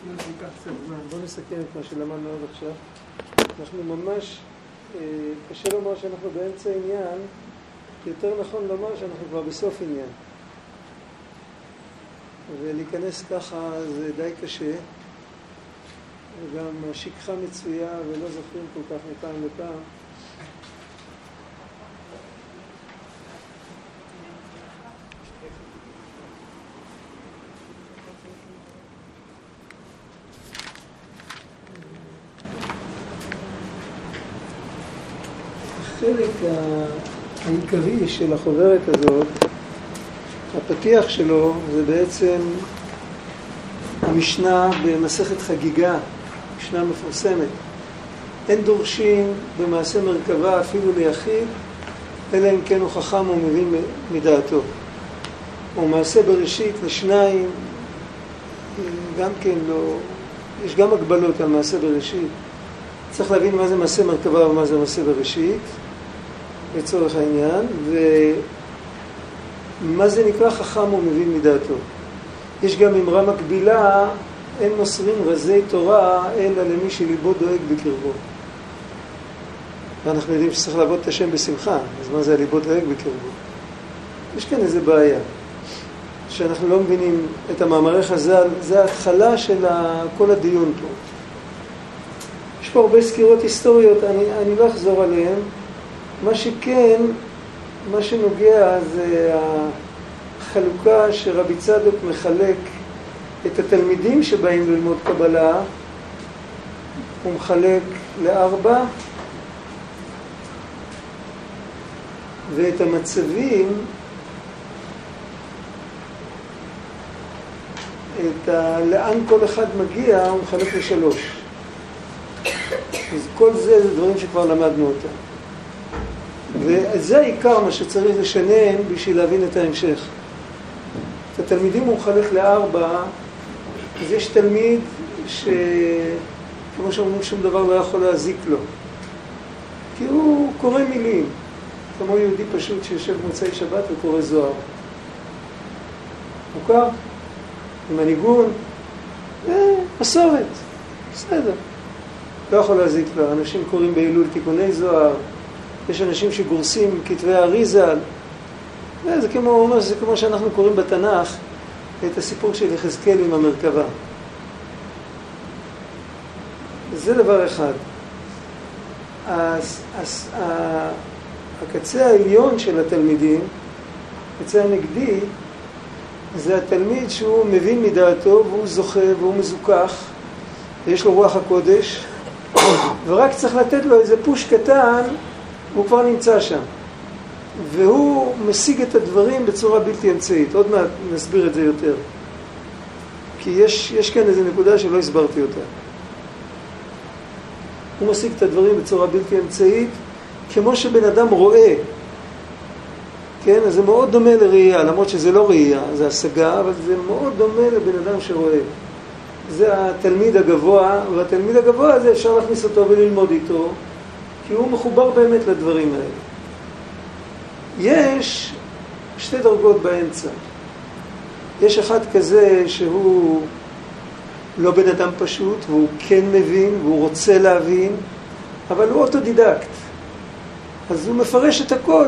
בואו נסכם את מה שלמדנו עד עכשיו. אנחנו ממש, קשה לומר שאנחנו באמצע עניין, יותר נכון לומר שאנחנו כבר בסוף עניין. ולהיכנס ככה זה די קשה, וגם השכחה מצויה ולא זוכרים כל כך מפעם לפעם. החלק העיקרי של החוברת הזאת, הפתיח שלו, זה בעצם המשנה במסכת חגיגה, משנה מפורסמת. אין דורשים במעשה מרכבה אפילו ליחיד, אלא אם כן הוא חכם ומבין מדעתו. ומעשה בראשית לשניים, גם כן לא, יש גם הגבלות על מעשה בראשית. צריך להבין מה זה מעשה מרכבה ומה זה מעשה בראשית, לצורך העניין, ומה זה נקרא חכם ומבין מדעתו. יש גם אמרה מקבילה, אין מוסרים רזי תורה אלא למי שליבו דואג בקרבו. ואנחנו יודעים שצריך לעבוד את השם בשמחה, אז מה זה הליבו דואג בקרבו? יש כאן איזה בעיה, שאנחנו לא מבינים את המאמרי חז"ל, זה ההתחלה של כל הדיון פה. יש פה הרבה סקירות היסטוריות, אני לא אחזור עליהן. מה שכן, מה שנוגע זה החלוקה שרבי צדוק מחלק את התלמידים שבאים ללמוד קבלה, הוא מחלק ל4, ואת המצבים, לאן כל אחד מגיע, הוא מחלק ל3. אז כל זה דברים שכבר למדנו אותם. וזה העיקר מה שצריך לשנן בשביל להבין את ההמשך. את התלמידים הוא מחלק ל4, אז יש תלמיד כמו שאומרים שום דבר לא יכול להזיק לו. כי הוא קורא מילים, כמו יהודי פשוט שיושב מוצאי שבת וקורא זוהר. מוכר? עם הניגון, מסורת, בסדר. לא יכול להזיק לו. אנשים קוראים באילול תיקוני זוהר, יש אנשים שגורסים כתבי אריזל, זה כמו שאנחנו קוראים בתנ"ך את הסיפור של יחזקאל עם המרכבה. זה דבר אחד. הקצה העליון של התלמידים, הקצה הנגדי, זה התלמיד שהוא מבין מדעתו והוא זוכה והוא מזוכח ויש לו רוח הקודש, ורק צריך לתת לו איזה פוש קטן, הוא כבר נמצא שם. והוא משיג את הדברים בצורה בלתי אמצעית. עוד מעט נסביר את זה יותר. כי יש כאן איזו נקודה שלא הסברתי אותה. הוא משיג את הדברים בצורה בלתי אמצעית, כמו שבן אדם רואה. כן? אז זה מאוד דומה לראייה, למרות שזה לא ראייה, זה השגה, אבל זה מאוד דומה לבן אדם שרואה. זה התלמיד הגבוה, והתלמיד הגבוה הזה אפשר להכניס אותו וללמוד איתו, כי הוא מחובר באמת לדברים האלה. יש 2 דרגות באמצע. יש אחד כזה שהוא לא בן אדם פשוט, והוא כן מבין, והוא רוצה להבין, אבל הוא אוטודידקט. אז הוא מפרש את הכל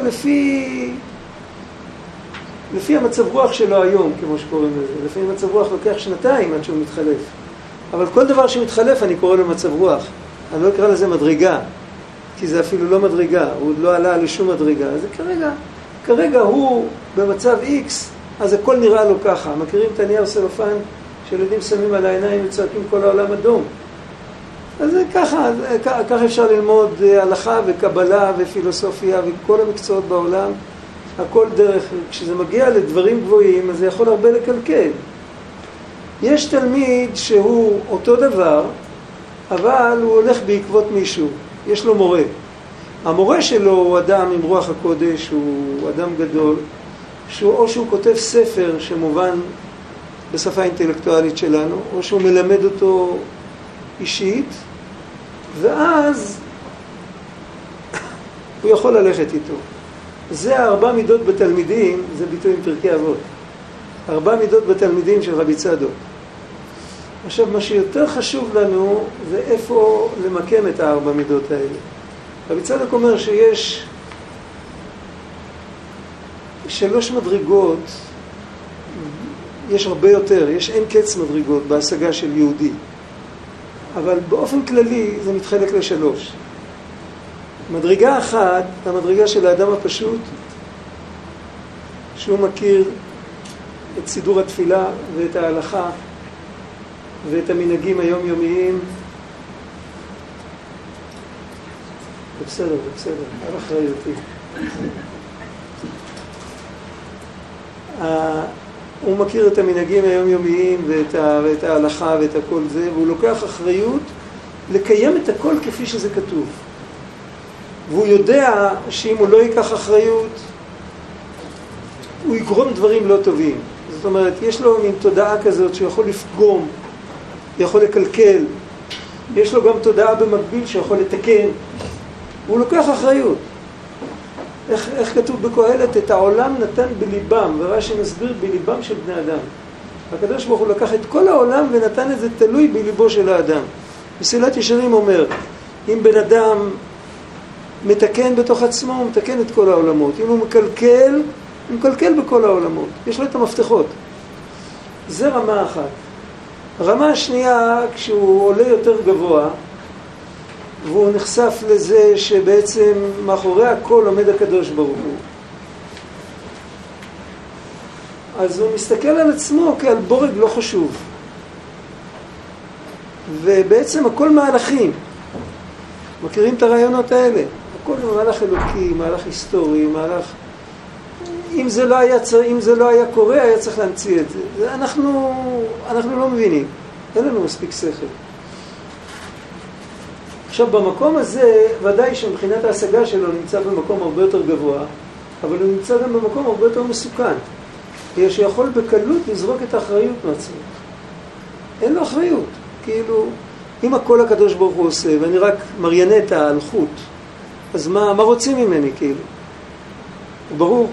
לפי המצב רוח שלו היום, כמו שקוראים לזה. לפי המצב רוח לוקח 2 עד שהוא מתחלף. אבל כל דבר שמתחלף אני קורא לו מצב רוח. אני לא אקרא לזה מדרגה, כי זה אפילו לא מדרגה, הוא עוד לא עלה לשום מדרגה. אז כרגע הוא במצב X, אז הכל נראה לו ככה. מכירים את הנייר סלופן שילדים שמים על העיניים וצועקים כל העולם אדום? אז ככה אפשר ללמוד הלכה וקבלה ופילוסופיה וכל המקצועות בעולם. הכל דרך, כשזה מגיע לדברים גבוהים, אז זה יכול הרבה לקלקל. יש תלמיד שהוא אותו דבר, אבל הוא הולך בעקבות מישהו. יש לו מורה. המורה שלו הוא אדם עם רוח הקודש, הוא אדם גדול, או שהוא כותב ספר שמובן בשפה האינטלקטואלית שלנו, או שהוא מלמד אותו אישית, ואז הוא יכול ללכת איתו. זה 4 מידות בתלמידים, זה ביטוי עם פרקי אבות. 4 מידות בתלמידים של רבי צדוק. עכשיו, מה שיותר חשוב לנו זה איפה למקם את הארבע מידות האלה. רבי צדוק אומר שיש 3 מדרגות, יש הרבה יותר, יש אין קץ מדרגות בהשגה של יהודי. אבל באופן כללי זה מתחלק ל3. מדרגה אחת, המדרגה של האדם הפשוט, שהוא מכיר את סידור התפילה ואת ההלכה ואת המנהגים היומיומיים. זה בסדר, על אחריותי. הוא מכיר את המנהגים היומיומיים ואת ההלכה ואת הכל זה, והוא לוקח אחריות לקיים את הכל כפי שזה כתוב. והוא יודע שאם הוא לא ייקח אחריות, הוא יגרום דברים לא טובים. זאת אומרת, יש לו מין תודעה כזאת שיכול לפגום, יכול לקלקל, יש לו גם תודעה במקביל שיכול לתקן. הוא לוקח אחריות. איך כתוב בקהלת? את העולם נתן בליבם, ורש"י מסביר בליבם של בני אדם. הקדוש ברוך הוא לקח את כל העולם ונתן את זה תלוי בליבו של האדם. מסילת ישרים אומר, אם בן אדם מתקן בתוך עצמו, הוא מתקן את כל העולמות. אם הוא מקלקל, הוא מקלקל בכל העולמות. יש לו את המפתחות. זה רמה אחת. רמה השנייה, כשהוא עולה יותר גבוה, והוא נחשף לזה שבעצם מאחורי הכל עומד הקדוש ברוך הוא. אז הוא מסתכל על עצמו כעל בורג לא חשוב. ובעצם הכל מהלכים. מכירים את הרעיונות האלה? הכל מהלך אלוקי, מהלך היסטורי, מהלך... אם זה לא היה קורה, היה צריך להמציא את זה. אנחנו לא מבינים. אין לנו מספיק שכל. עכשיו, במקום הזה, ודאי שמבחינת ההשגה שלו נמצא במקום הרבה יותר גבוה, אבל הוא נמצא גם במקום הרבה יותר מסוכן. שיכול בקלות לזרוק את האחריות מעצמו. אין לו אחריות. כאילו, אם הכל הקדוש ברוך הוא עושה, ואני רק מריינטה על חוט, אז מה רוצים ממני, כאילו? ברור.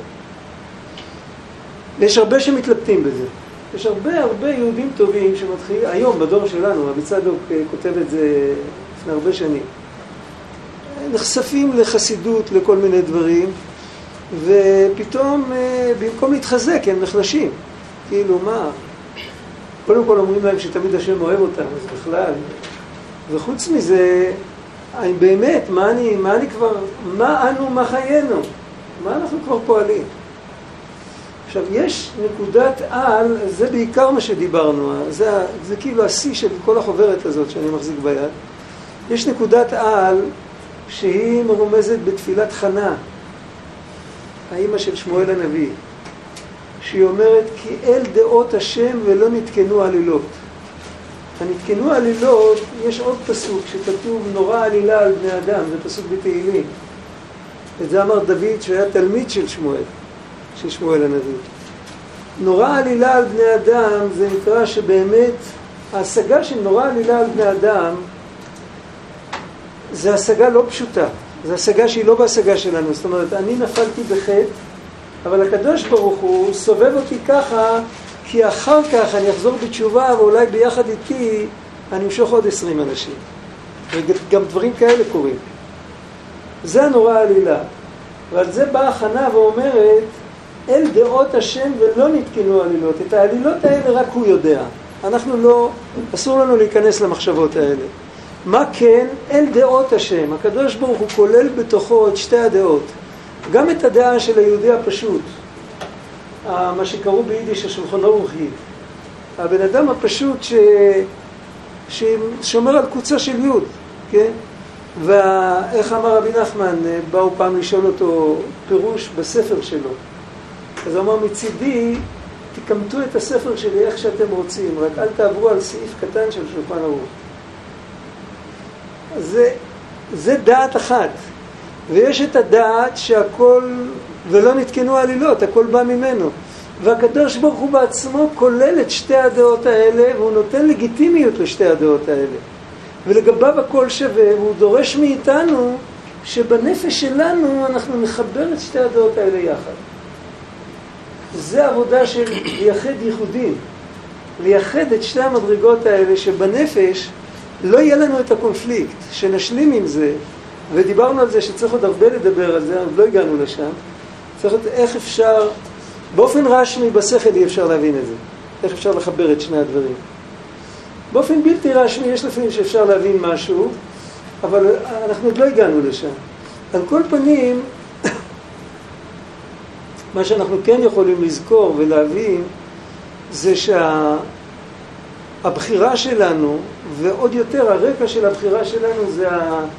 יש הרבה שמתלבטים בזה. יש הרבה יהודים טובים שמתחילים, היום בדור שלנו, רבי צדוק כותב את זה לפני הרבה שנים, נחשפים לחסידות, לכל מיני דברים, ופתאום במקום להתחזק הם נחלשים. כאילו מה? קודם כל אומרים להם שתמיד השם אוהב אותם, אז בכלל. וחוץ מזה, אני באמת, מה אנו, מה חיינו? מה אנחנו כבר פועלים? עכשיו, יש נקודת על, זה בעיקר מה שדיברנו, זה כאילו השיא של כל החוברת הזאת שאני מחזיק ביד. יש נקודת על שהיא מרומזת בתפילת חנה, האמא של שמואל הנביא, שהיא אומרת, כי אל דעות השם ולא נתקנו עלילות. הנתקנו עלילות, יש עוד פסוק שכתוב, נורא עלילה על בני אדם, זה פסוק בתהילים. את זה אמר דוד שהיה תלמיד של שמואל הנביא. נורא עלילה על בני אדם, זה נקרא שבאמת ההשגה של נורא עלילה על בני אדם זה השגה לא פשוטה, זה השגה שהיא לא בהשגה שלנו. זאת אומרת, אני נפלתי בחטא, אבל הקדוש ברוך הוא סובב אותי ככה, כי אחר כך אני אחזור בתשובה, ואולי ביחד איתי אני אמשוך עוד 20 אנשים. וגם דברים כאלה קורים. זה הנורא עלילה. ועל זה באה חנה ואומרת, אל דעות השם ולא נתקנו עלילות. את העלילות האלה רק הוא יודע. אנחנו לא, אסור לנו להיכנס למחשבות האלה. מה כן? אל דעות השם. הקדוש ברוך הוא כולל בתוכו את שתי הדעות. גם את הדעה של היהודי הפשוט. מה שקראו ביידיש השולחן ערוכי. הבן אדם הפשוט ששומר על קוצה של יוד. כן? ואיך אמר רבי נחמן, באו פעם לשאול אותו פירוש בספר שלו. אז הוא אמר, מצידי, תקמתו את הספר שלי איך שאתם רוצים, רק אל תעברו על סעיף קטן של שולחן ערוך. זה דעת אחת. ויש את הדעת שהכל, ולא נתקנו עלילות, הכל בא ממנו. והקדוש ברוך הוא בעצמו כולל את שתי הדעות האלה, והוא נותן לגיטימיות לשתי הדעות האלה. ולגביו הכל שווה, והוא דורש מאיתנו שבנפש שלנו אנחנו נחבר את שתי הדעות האלה יחד. זה עבודה של יחד ייחודים. לייחד את שתי המדרגות האלה שבנפש לא יהיה לנו את הקונפליקט, שנשלים עם זה, ודיברנו על זה שצריך עוד הרבה לדבר על זה, עוד לא הגענו לשם, צריך את איך אפשר, באופן רשמי בשכל אי אפשר להבין את זה, איך אפשר לחבר את שני הדברים. באופן בלתי רשמי יש לפעמים שאפשר להבין משהו, אבל אנחנו עוד לא הגענו לשם. על כל פנים, מה שאנחנו כן יכולים לזכור ולהבין, זה שהבחירה שלנו, ועוד יותר הרקע של הבחירה שלנו, זה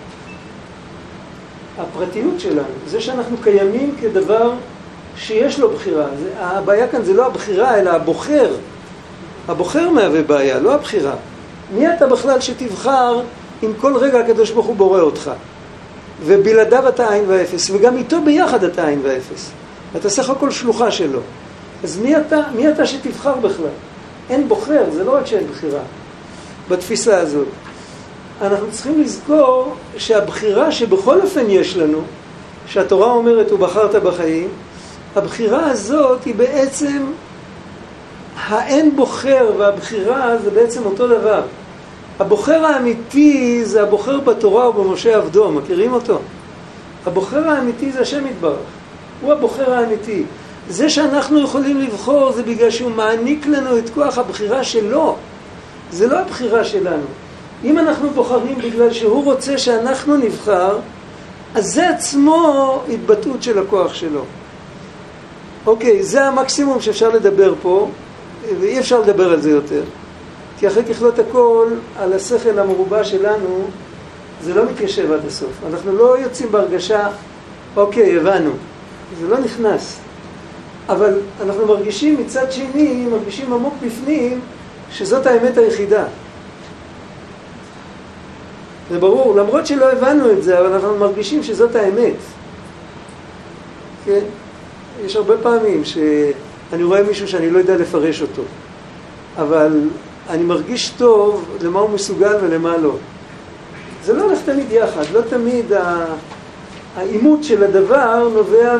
הפרטיות שלנו. זה שאנחנו קיימים כדבר שיש לו בחירה. הבעיה כאן זה לא הבחירה, אלא הבוחר. הבוחר מהווה בעיה, לא הבחירה. מי אתה בכלל שתבחר אם כל רגע הקדוש ברוך הוא בורא אותך? ובלעדיו אתה עין ואפס, וגם איתו ביחד אתה עין ואפס. אתה סך הכל שלוחה שלו. אז מי אתה שתבחר בכלל? אין בוחר, זה לא רק שאין בחירה. בתפיסה הזאת. אנחנו צריכים לזכור שהבחירה שבכל אופן יש לנו, שהתורה אומרת ובחרת בחיים, הבחירה הזאת היא בעצם, האין בוחר והבחירה זה בעצם אותו דבר. הבוחר האמיתי זה הבוחר בתורה ובמשה עבדו, מכירים אותו? הבוחר האמיתי זה השם יתברך, הוא הבוחר האמיתי. זה שאנחנו יכולים לבחור זה בגלל שהוא מעניק לנו את כוח הבחירה שלו, זה לא הבחירה שלנו. אם אנחנו בוחרים בגלל שהוא רוצה שאנחנו נבחר, אז זה עצמו התבטאות של הכוח שלו. אוקיי, זה המקסימום שאפשר לדבר פה, ואי אפשר לדבר על זה יותר. כי אחרי ככלות הכל, על השכל המרובע שלנו, זה לא מתיישב עד הסוף. אנחנו לא יוצאים בהרגשה, אוקיי, הבנו. זה לא נכנס. אבל אנחנו מרגישים מצד שני, מרגישים עמוק בפנים, שזאת האמת היחידה. זה ברור, למרות שלא הבנו את זה, אבל אנחנו מרגישים שזאת האמת. כן? יש הרבה פעמים שאני רואה מישהו שאני לא יודע לפרש אותו. אבל אני מרגיש טוב למה הוא מסוגל ולמה לא. זה לא הולך תמיד יחד, לא תמיד האימות של הדבר נובע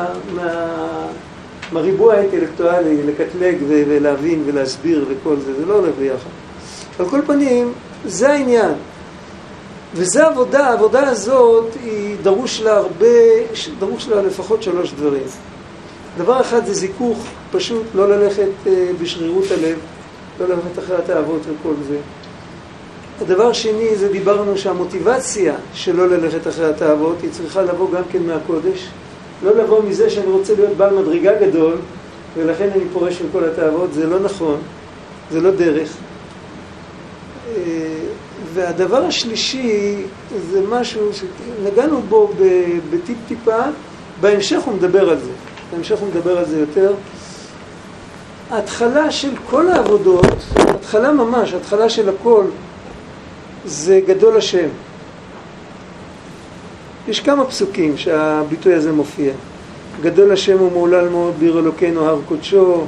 מהריבוע האינטלקטואלי, לקטלג ולהבין ולהסביר וכל זה, זה לא הולך ביחד. על כל פנים, זה העניין. וזה עבודה, העבודה הזאת היא דרוש לה לפחות 3 דברים. דבר אחד זה זיכוך, פשוט לא ללכת בשרירות הלב, לא ללכת אחרי התאוות וכל זה. הדבר שני זה דיברנו שהמוטיבציה שלא ללכת אחרי התאוות היא צריכה לבוא גם כן מהקודש. לא לבוא מזה שאני רוצה להיות בעל מדרגה גדול ולכן אני פורש מכל התאוות, זה לא נכון, זה לא דרך. והדבר השלישי זה משהו שנגענו בו בטיפ-טיפה, בהמשך הוא מדבר על זה. בהמשך הוא מדבר על זה יותר. ההתחלה של כל העבודות, ההתחלה ממש, ההתחלה של הכל, זה גדול השם. יש כמה פסוקים שהביטוי הזה מופיע. גדול השם ומעולל מאוד ביר אלוקינו הר קודשו,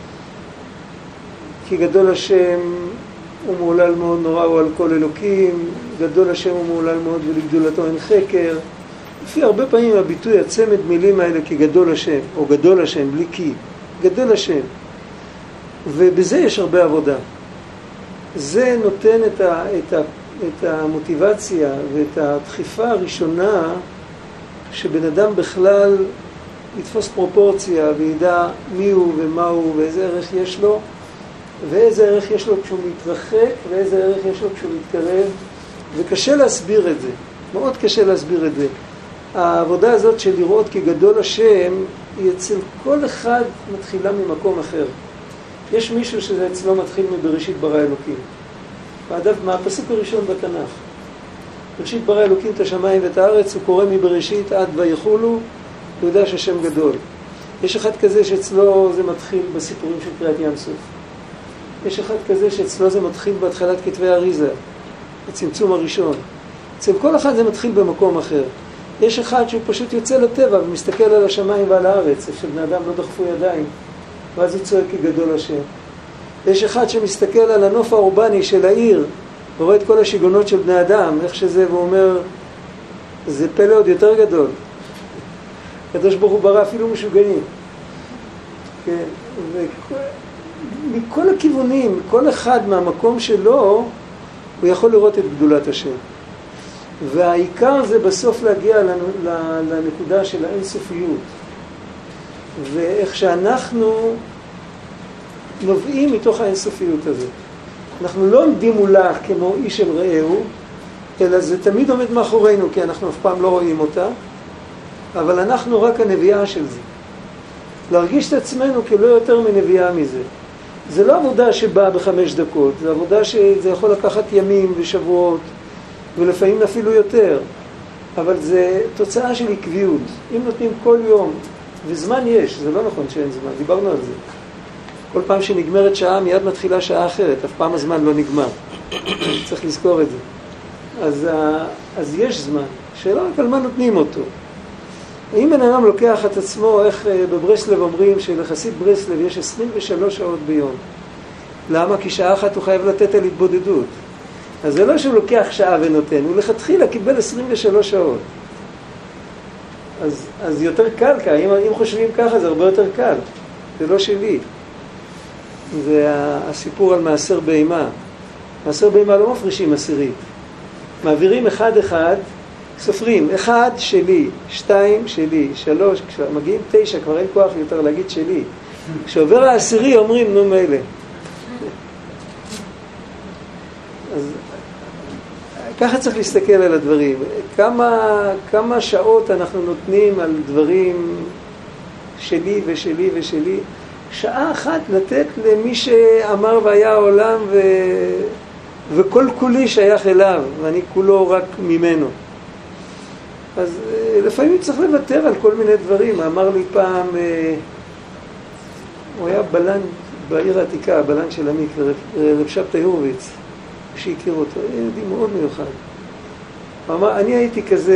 כי גדול השם ומעולל מאוד נורא הוא על כל אלוקים, גדול השם ומעולל מאוד ולגדולתו אין חקר. לפי הרבה פעמים הביטוי, הצמד מילים האלה כגדול השם, או גדול השם, בלי כי, גדול השם. ובזה יש הרבה עבודה. זה נותן את המוטיבציה ואת הדחיפה הראשונה שבן אדם בכלל יתפוס פרופורציה וידע מי הוא ומה הוא ואיזה ערך יש לו, ואיזה ערך יש לו כשהוא מתרחק ואיזה ערך יש לו כשהוא מתקרב, וקשה להסביר את זה, מאוד קשה להסביר את זה. העבודה הזאת של לראות כגדול השם היא אצל כל אחד מתחילה ממקום אחר. יש מישהו שזה אצלו מתחיל מבראשית ברא אלוקים. מהפסוק הראשון בתנ"ך. בראשית ברא אלוקים את השמיים ואת הארץ, הוא קורא מבראשית עד ויחולו, הוא יודע שהשם גדול. יש אחד כזה שאצלו זה מתחיל בסיפורים של קריאת ים סוף. יש אחד כזה שאצלו זה מתחיל בהתחלת כתבי אריזה, הצמצום הראשון. אצל כל אחד זה מתחיל במקום אחר. יש אחד שהוא פשוט יוצא לטבע ומסתכל על השמיים ועל הארץ, איפה שבני אדם לא דחפו ידיים, ואז הוא צועק כגדול השם. יש אחד שמסתכל על הנוף האורבני של העיר, ורואה את כל השיגונות של בני אדם, איך שזה, והוא אומר, זה פלא עוד יותר גדול. הקדוש ברוך הוא ברא אפילו משוגעים. כן, מכל הכיוונים, כל אחד מהמקום שלו, הוא יכול לראות את גדולת השם. והעיקר זה בסוף להגיע לנקודה של האינסופיות. ואיך שאנחנו נובעים מתוך האינסופיות הזאת. אנחנו לא עומדים מולה כמו איש אל רעהו, אלא זה תמיד עומד מאחורינו, כי אנחנו אף פעם לא רואים אותה, אבל אנחנו רק הנביאה של זה. להרגיש את עצמנו כלא יותר מנביאה מזה. זה לא עבודה שבאה ב5 דקות, זה עבודה שזה יכול לקחת ימים ושבועות, ולפעמים אפילו יותר, אבל זה תוצאה של עקביות. אם נותנים כל יום, וזמן יש, זה לא נכון שאין זמן, דיברנו על זה. כל פעם שנגמרת שעה, מיד מתחילה שעה אחרת, אף פעם הזמן לא נגמר. צריך לזכור את זה. אז יש זמן, שאלה רק על מה נותנים אותו. אם בן אדם לוקח את עצמו, איך בברסלב אומרים שלחסיד ברסלב יש 23 שעות ביום. למה? כי שעה אחת הוא חייב לתת על התבודדות. אז זה לא שהוא לוקח שעה ונותן, הוא לכתחילה קיבל 23 שעות. אז יותר קל כאן, אם חושבים ככה זה הרבה יותר קל. זה לא שלי. זה הסיפור על מעשר בהמה. מעשר בהמה לא מפרישים עשירית. מעבירים אחד, סופרים, 1 שלי, 2 שלי, 3, כשמגיעים 9 כבר אין כוח יותר להגיד שלי. כשעובר העשירי אומרים נו מילא. אז ככה צריך להסתכל על הדברים. כמה שעות אנחנו נותנים על דברים שלי ושלי ושלי. שעה אחת לתת למי שאמר והיה העולם וכל כולי שייך אליו, ואני כולו רק ממנו. אז לפעמים צריך לוותר על כל מיני דברים. אמר לי פעם, הוא היה בלן בעיר העתיקה, הבלן של המקווה, רב שבתאי הורוביץ, שהכיר אותו, יהודי מאוד מיוחד. הוא אמר, אני הייתי כזה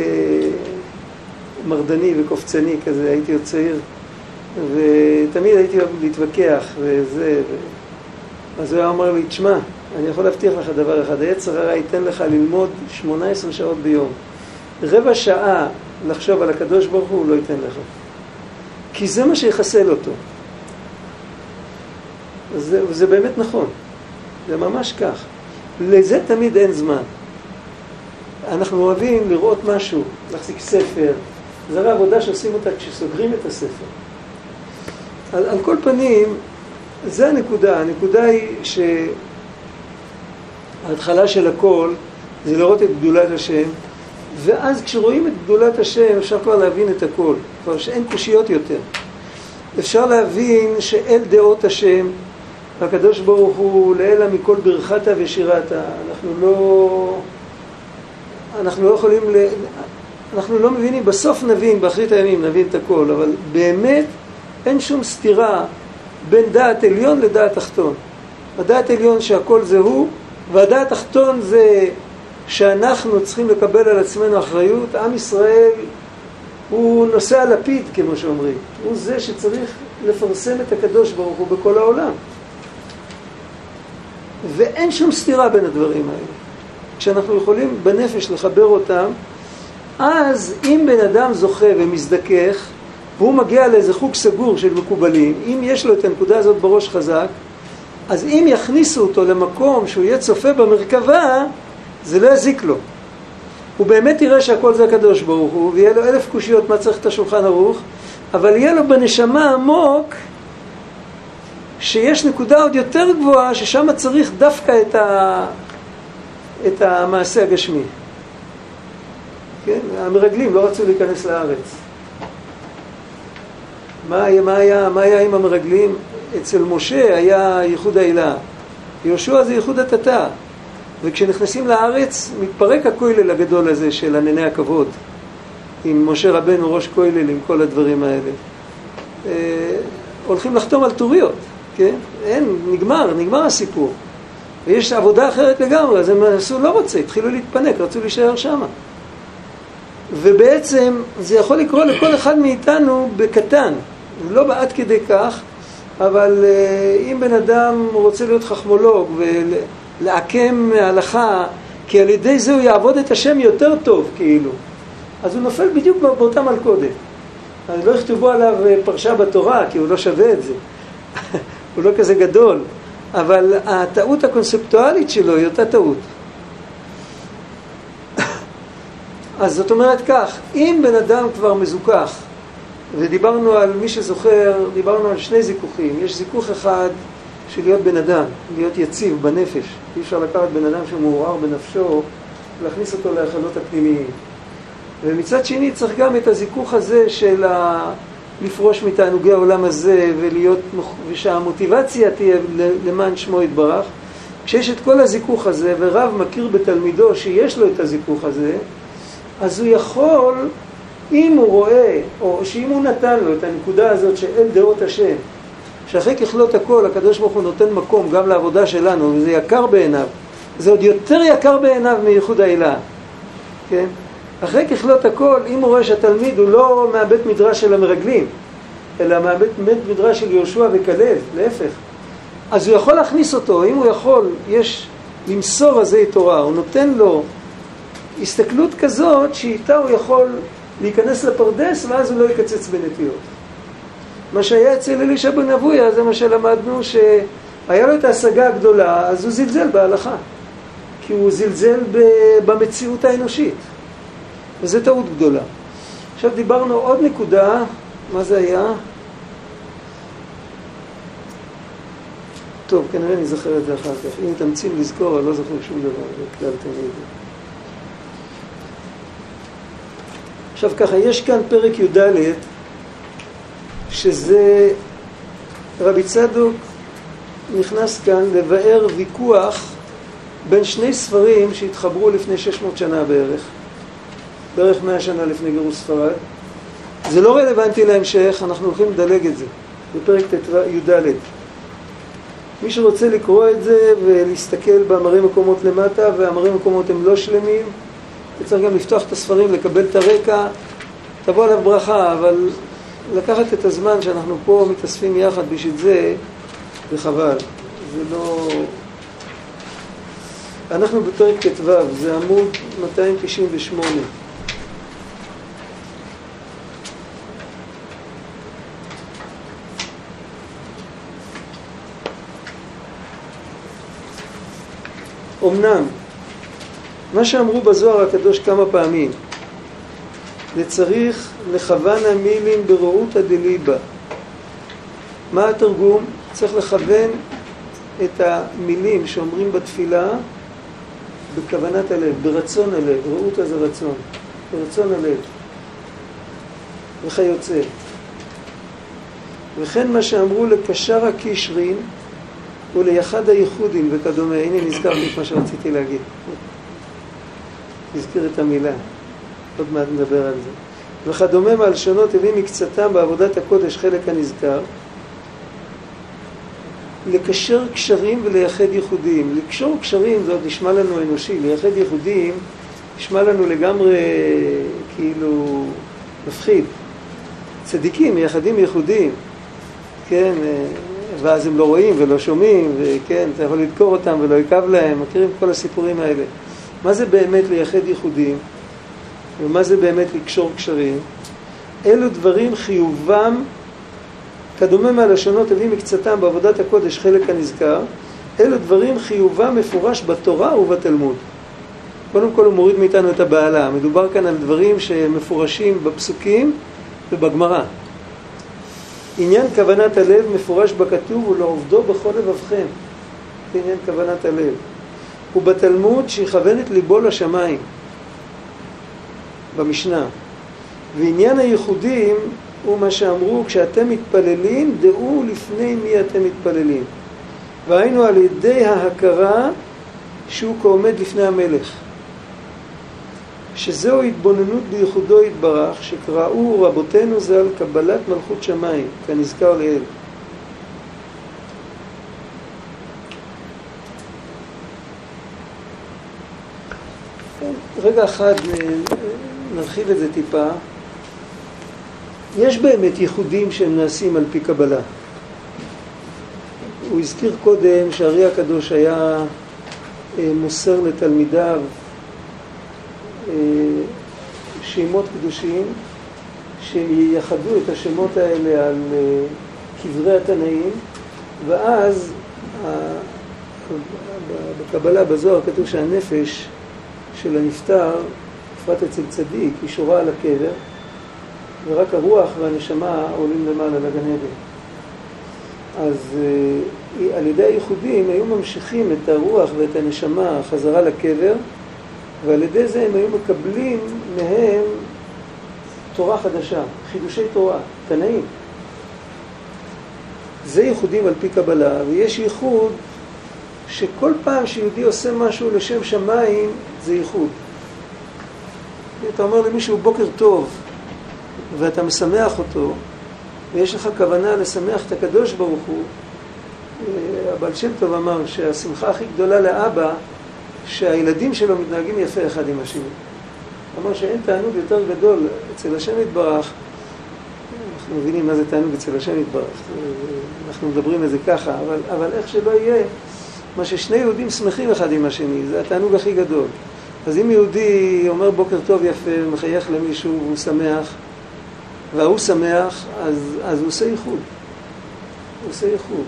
מרדני וקופצני כזה, הייתי עוד צעיר, ותמיד הייתי אוהב להתווכח וזה. אז הוא אמר לי, תשמע, אני יכול להבטיח לך דבר אחד, היצר הרע ייתן לך ללמוד 18 שעות ביום. רבע שעה לחשוב על הקדוש ברוך הוא לא ייתן לך. כי זה מה שיחסל אותו. זה באמת נכון. זה ממש כך. לזה תמיד אין זמן. אנחנו אוהבים לראות משהו, להחזיק ספר. זה הרי עבודה שעושים אותה כשסוגרים את הספר. על כל פנים, זה הנקודה. הנקודה היא שההתחלה של הכל זה לראות את גדולת השם, ואז כשרואים את גדולת השם אפשר כבר להבין את הכל, כבר שאין קושיות יותר. אפשר להבין שאל דעות השם, הקדוש ברוך הוא לאלה מכל ברכתה ושירתה. אנחנו לא יכולים, אנחנו לא מבינים, בסוף נבין, באחרית הימים נבין את הכל, אבל באמת אין שום סתירה בין דעת עליון לדעת תחתון. הדעת עליון שהכל זה הוא, והדעת תחתון זה שאנחנו צריכים לקבל על עצמנו אחריות. עם ישראל הוא נושא הלפיד, כמו שאומרים. הוא זה שצריך לפרסם את הקדוש ברוך הוא בכל העולם. ואין שום סתירה בין הדברים האלה. כשאנחנו יכולים בנפש לחבר אותם, אז אם בן אדם זוכה ומזדכך, והוא מגיע לאיזה חוג סגור של מקובלים, אם יש לו את הנקודה הזאת בראש חזק, אז אם יכניסו אותו למקום שהוא יהיה צופה במרכבה, זה לא יזיק לו. הוא באמת יראה שהכל זה הקדוש ברוך הוא, ויהיה לו 1000 קושיות מה צריך את השולחן ערוך, אבל יהיה לו בנשמה עמוק, שיש נקודה עוד יותר גבוהה, ששם צריך דווקא את המעשה הגשמי. כן? המרגלים לא רצו להיכנס לארץ. מה היה עם המרגלים? אצל משה היה ייחוד העילה. יהושע זה ייחוד התתה. וכשנכנסים לארץ, מתפרק הכולל הגדול הזה של ענני הכבוד. עם משה רבנו ראש כולל, עם כל הדברים האלה. הולכים לחתום על טוריות. כן? נגמר הסיפור. ויש עבודה אחרת לגמרי, אז הם עשו לא רוצה, התחילו להתפנק, רצו להישאר שם. ובעצם זה יכול לקרוא לכל אחד מאיתנו בקטן, לא עד כדי כך, אבל אם בן אדם רוצה להיות חכמולוג ולעקם מהלכה, כי על ידי זה הוא יעבוד את השם יותר טוב כאילו, אז הוא נופל בדיוק באותה מלכודת. אז לא יכתבו עליו פרשה בתורה, כי הוא לא שווה את זה. הוא לא כזה גדול, אבל הטעות הקונספטואלית שלו היא אותה טעות. אז זאת אומרת כך, אם בן אדם כבר מזוכח, ודיברנו על מי שזוכר, דיברנו על שני זיכוכים. יש זיכוך אחד של להיות בן אדם, להיות יציב בנפש. אי אפשר לקחת בן אדם שמעורר בנפשו, להכניס אותו להיכלות הפנימיים. ומצד שני צריך גם את הזיכוך הזה של לפרוש מתענוגי העולם הזה, ושהמוטיבציה תהיה למען שמו יתברך. כשיש את כל הזיכוך הזה, ורב מכיר בתלמידו שיש לו את הזיכוך הזה, אז הוא יכול, אם הוא רואה, או שאם הוא נתן לו את הנקודה הזאת שאל דעות השם, שאחרי ככלות הכל, הקדוש ברוך הוא נותן מקום גם לעבודה שלנו, וזה יקר בעיניו, זה עוד יותר יקר בעיניו מייחוד העילה, כן? אחרי ככלות הכל, אם הוא רואה שהתלמיד הוא לא מהבית מדרש של המרגלים, אלא מהבית מדרש של יהושע וכלב, להפך, אז הוא יכול להכניס אותו, אם הוא יכול, יש למסור עזי תורה, הוא נותן לו הסתכלות כזאת שאיתה הוא יכול להיכנס לפרדס ואז הוא לא יקצץ בנטיות. מה שהיה אצל אלישע בן אבויה זה מה שלמדנו, שהיה לו את ההשגה הגדולה, אז הוא זלזל בהלכה, כי הוא זלזל במציאות האנושית, וזו טעות גדולה. עכשיו דיברנו עוד נקודה, מה זה היה? טוב, כנראה אני זוכר את זה אחר כך. אם תמצאים לזכור, אני לא זוכר שום דבר, זה כלל תמיד. עכשיו ככה, יש כאן פרק י"ד, שזה רבי צדוק נכנס כאן לבאר ויכוח בין שני ספרים שהתחברו לפני 600 שנה בערך 100 שנה לפני גירוש ספרד. זה לא רלוונטי להמשך, אנחנו הולכים לדלג את זה בפרק י"ד. מי שרוצה לקרוא את זה ולהסתכל במראה מקומות למטה, והמראה מקומות הם לא שלמים, צריך גם לפתוח את הספרים, לקבל את הרקע, תבוא עליו ברכה, אבל לקחת את הזמן שאנחנו פה מתאספים יחד בשביל זה, זה חבל. זה לא... אנחנו בפרק כ"ו, זה עמוד 298. אמנם, מה שאמרו בזוהר הקדוש כמה פעמים, לצריך לכוון המילים ברעותא דליבא. מה התרגום? צריך לכוון את המילים שאומרים בתפילה בכוונת הלב, ברצון הלב. רעותא זה רצון, ברצון הלב וכיוצא. וכן מה שאמרו לקשר הקישרין וליחד הייחודים וכדומה. הנה נזכרתי את מה שרציתי להגיד, נזכיר את המילה, עוד מעט נדבר על זה. וכדומה מהלשונות הביא מקצתם בעבודת הקודש חלק הנזכר, לקשר קשרים ולייחד ייחודים. לקשור קשרים זה עוד נשמע לנו אנושי, לייחד ייחודים נשמע לנו לגמרי כאילו מפחיד. צדיקים מייחדים ייחודים, כן, ואז הם לא רואים ולא שומעים, וכן, אתה יכול לדקור אותם ולא יקב להם, מכירים כל הסיפורים האלה. מה זה באמת לייחד ייחודים? ומה זה באמת לקשור קשרים? אלו דברים חיובם, כדומה מהלשונות הביא מקצתם בעבודת הקודש חלק הנזכר, אלו דברים חיובם מפורש בתורה ובתלמוד. קודם כל הוא מוריד מאיתנו את הבעלה, מדובר כאן על דברים שמפורשים בפסוקים ובגמרא. עניין כוונת הלב מפורש בכתוב ולעובדו בכל לבבכם. זה עניין כוונת הלב. ובתלמוד שיכוון את ליבו לשמיים, במשנה. ועניין הייחודים הוא מה שאמרו, כשאתם מתפללים, דעו לפני מי אתם מתפללים. והיינו על ידי ההכרה שהוא כעומד לפני המלך. שזהו התבוננות בייחודו יתברך, שקראו רבותינו זה על קבלת מלכות שמיים, כנזכר לאל. רגע אחד נרחיב את זה טיפה. יש באמת ייחודים שהם נעשים על פי קבלה. הוא הזכיר קודם שהארי הקדוש היה מוסר לתלמידיו שמות קדושים שייחדו את השמות האלה על קברי התנאים, ואז בקבלה בזוהר כתוב שהנפש של הנפטר, בפרט אצל צדיק, היא שורה על הקבר, ורק הרוח והנשמה עולים למעלה לגן עדן. אז על ידי הייחודים היו ממשיכים את הרוח ואת הנשמה חזרה לקבר, ועל ידי זה הם היו מקבלים מהם תורה חדשה, חידושי תורה, תנאים. זה ייחודים על פי קבלה, ויש ייחוד שכל פעם שיהודי עושה משהו לשם שמיים, זה ייחוד. אתה אומר למישהו בוקר טוב, ואתה משמח אותו, ויש לך כוונה לשמח את הקדוש ברוך הוא. הבעל שם טוב אמר שהשמחה הכי גדולה לאבא, שהילדים שלו מתנהגים יפה אחד עם השני. אמר שאין תענוג יותר גדול אצל השם יתברך. אנחנו מבינים מה זה תענוג אצל השם יתברך. אנחנו מדברים על זה ככה, אבל איך שלא יהיה, מה ששני יהודים שמחים אחד עם השני, זה התענוג הכי גדול. אז אם יהודי אומר בוקר טוב יפה, מחייך למישהו והוא שמח, והוא שמח, אז הוא עושה ייחוד. הוא עושה ייחוד.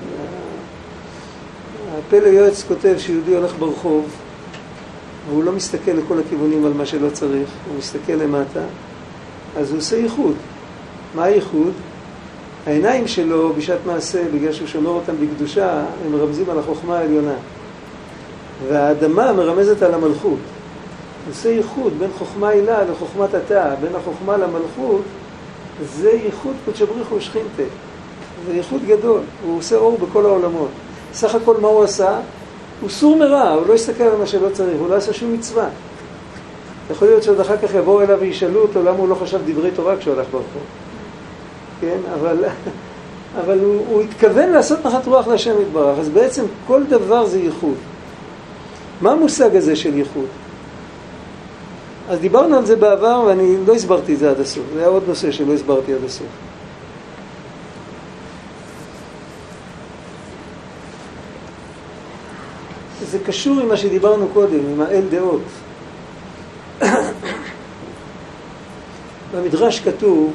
הפלא יועץ כותב שיהודי הולך ברחוב, והוא לא מסתכל לכל הכיוונים על מה שלא צריך, הוא מסתכל למטה, אז הוא עושה ייחוד. מה הייחוד? העיניים שלו בשעת מעשה, בגלל שהוא שומר אותם בקדושה, הם מרמזים על החוכמה העליונה. והאדמה מרמזת על המלכות. הוא עושה ייחוד בין חוכמה הילה לחוכמת התא, בין החוכמה למלכות, זה ייחוד קודש בריך הוא שכינתה. זה ייחוד גדול, הוא עושה אור בכל העולמות. סך הכל מה הוא עשה? הוא סור מרע, הוא לא יסתכל על מה שלא צריך, הוא לא עשה שום מצווה. יכול להיות שעוד אחר כך יבואו אליו וישאלו אותו למה הוא לא חשב דברי תורה כשהוא הלך ברחוב. כן, אבל הוא התכוון לעשות נחת רוח להשם יתברך, אז בעצם כל דבר זה ייחוד. מה המושג הזה של ייחוד? אז דיברנו על זה בעבר ואני לא הסברתי את זה עד הסוף, זה היה עוד נושא שלא הסברתי עד הסוף. זה קשור עם מה שדיברנו קודם, עם האל דעות. במדרש כתוב,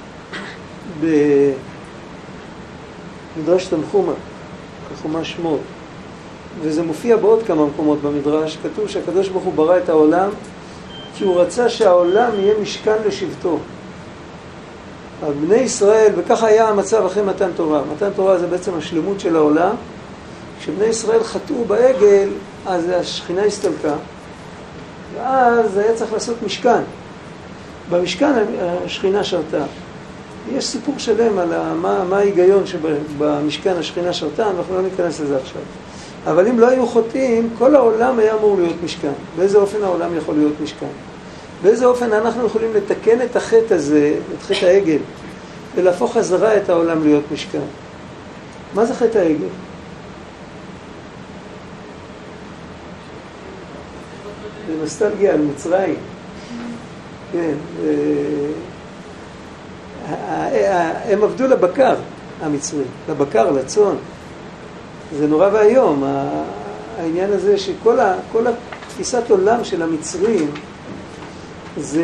במדרש תנחומה, כחומה שמות, וזה מופיע בעוד כמה מקומות במדרש, כתוב שהקדוש ברוך הוא ברא את העולם, כי הוא רצה שהעולם יהיה משכן לשבטו. על בני ישראל, וככה היה המצב אחרי מתן תורה. מתן תורה זה בעצם השלמות של העולם. כשבני ישראל חטאו בעגל, אז השכינה הסתלקה, ואז היה צריך לעשות משכן. במשכן השכינה שרתה. יש סיפור שלם על מה ההיגיון שבמשכן השכינה שרתה, אנחנו לא ניכנס לזה עכשיו. אבל אם לא היו חוטאים, כל העולם היה אמור להיות משכן. באיזה אופן העולם יכול להיות משכן? באיזה אופן אנחנו יכולים לתקן את החטא הזה, את חטא העגל, ולהפוך חזרה את העולם להיות משכן? מה זה חטא העגל? זה נוסטלגיה על מצרים. כן. הם עבדו לבקר, המצרים, לבקר, לצאן. זה נורא והיום, העניין הזה שכל התפיסת עולם של המצרים זה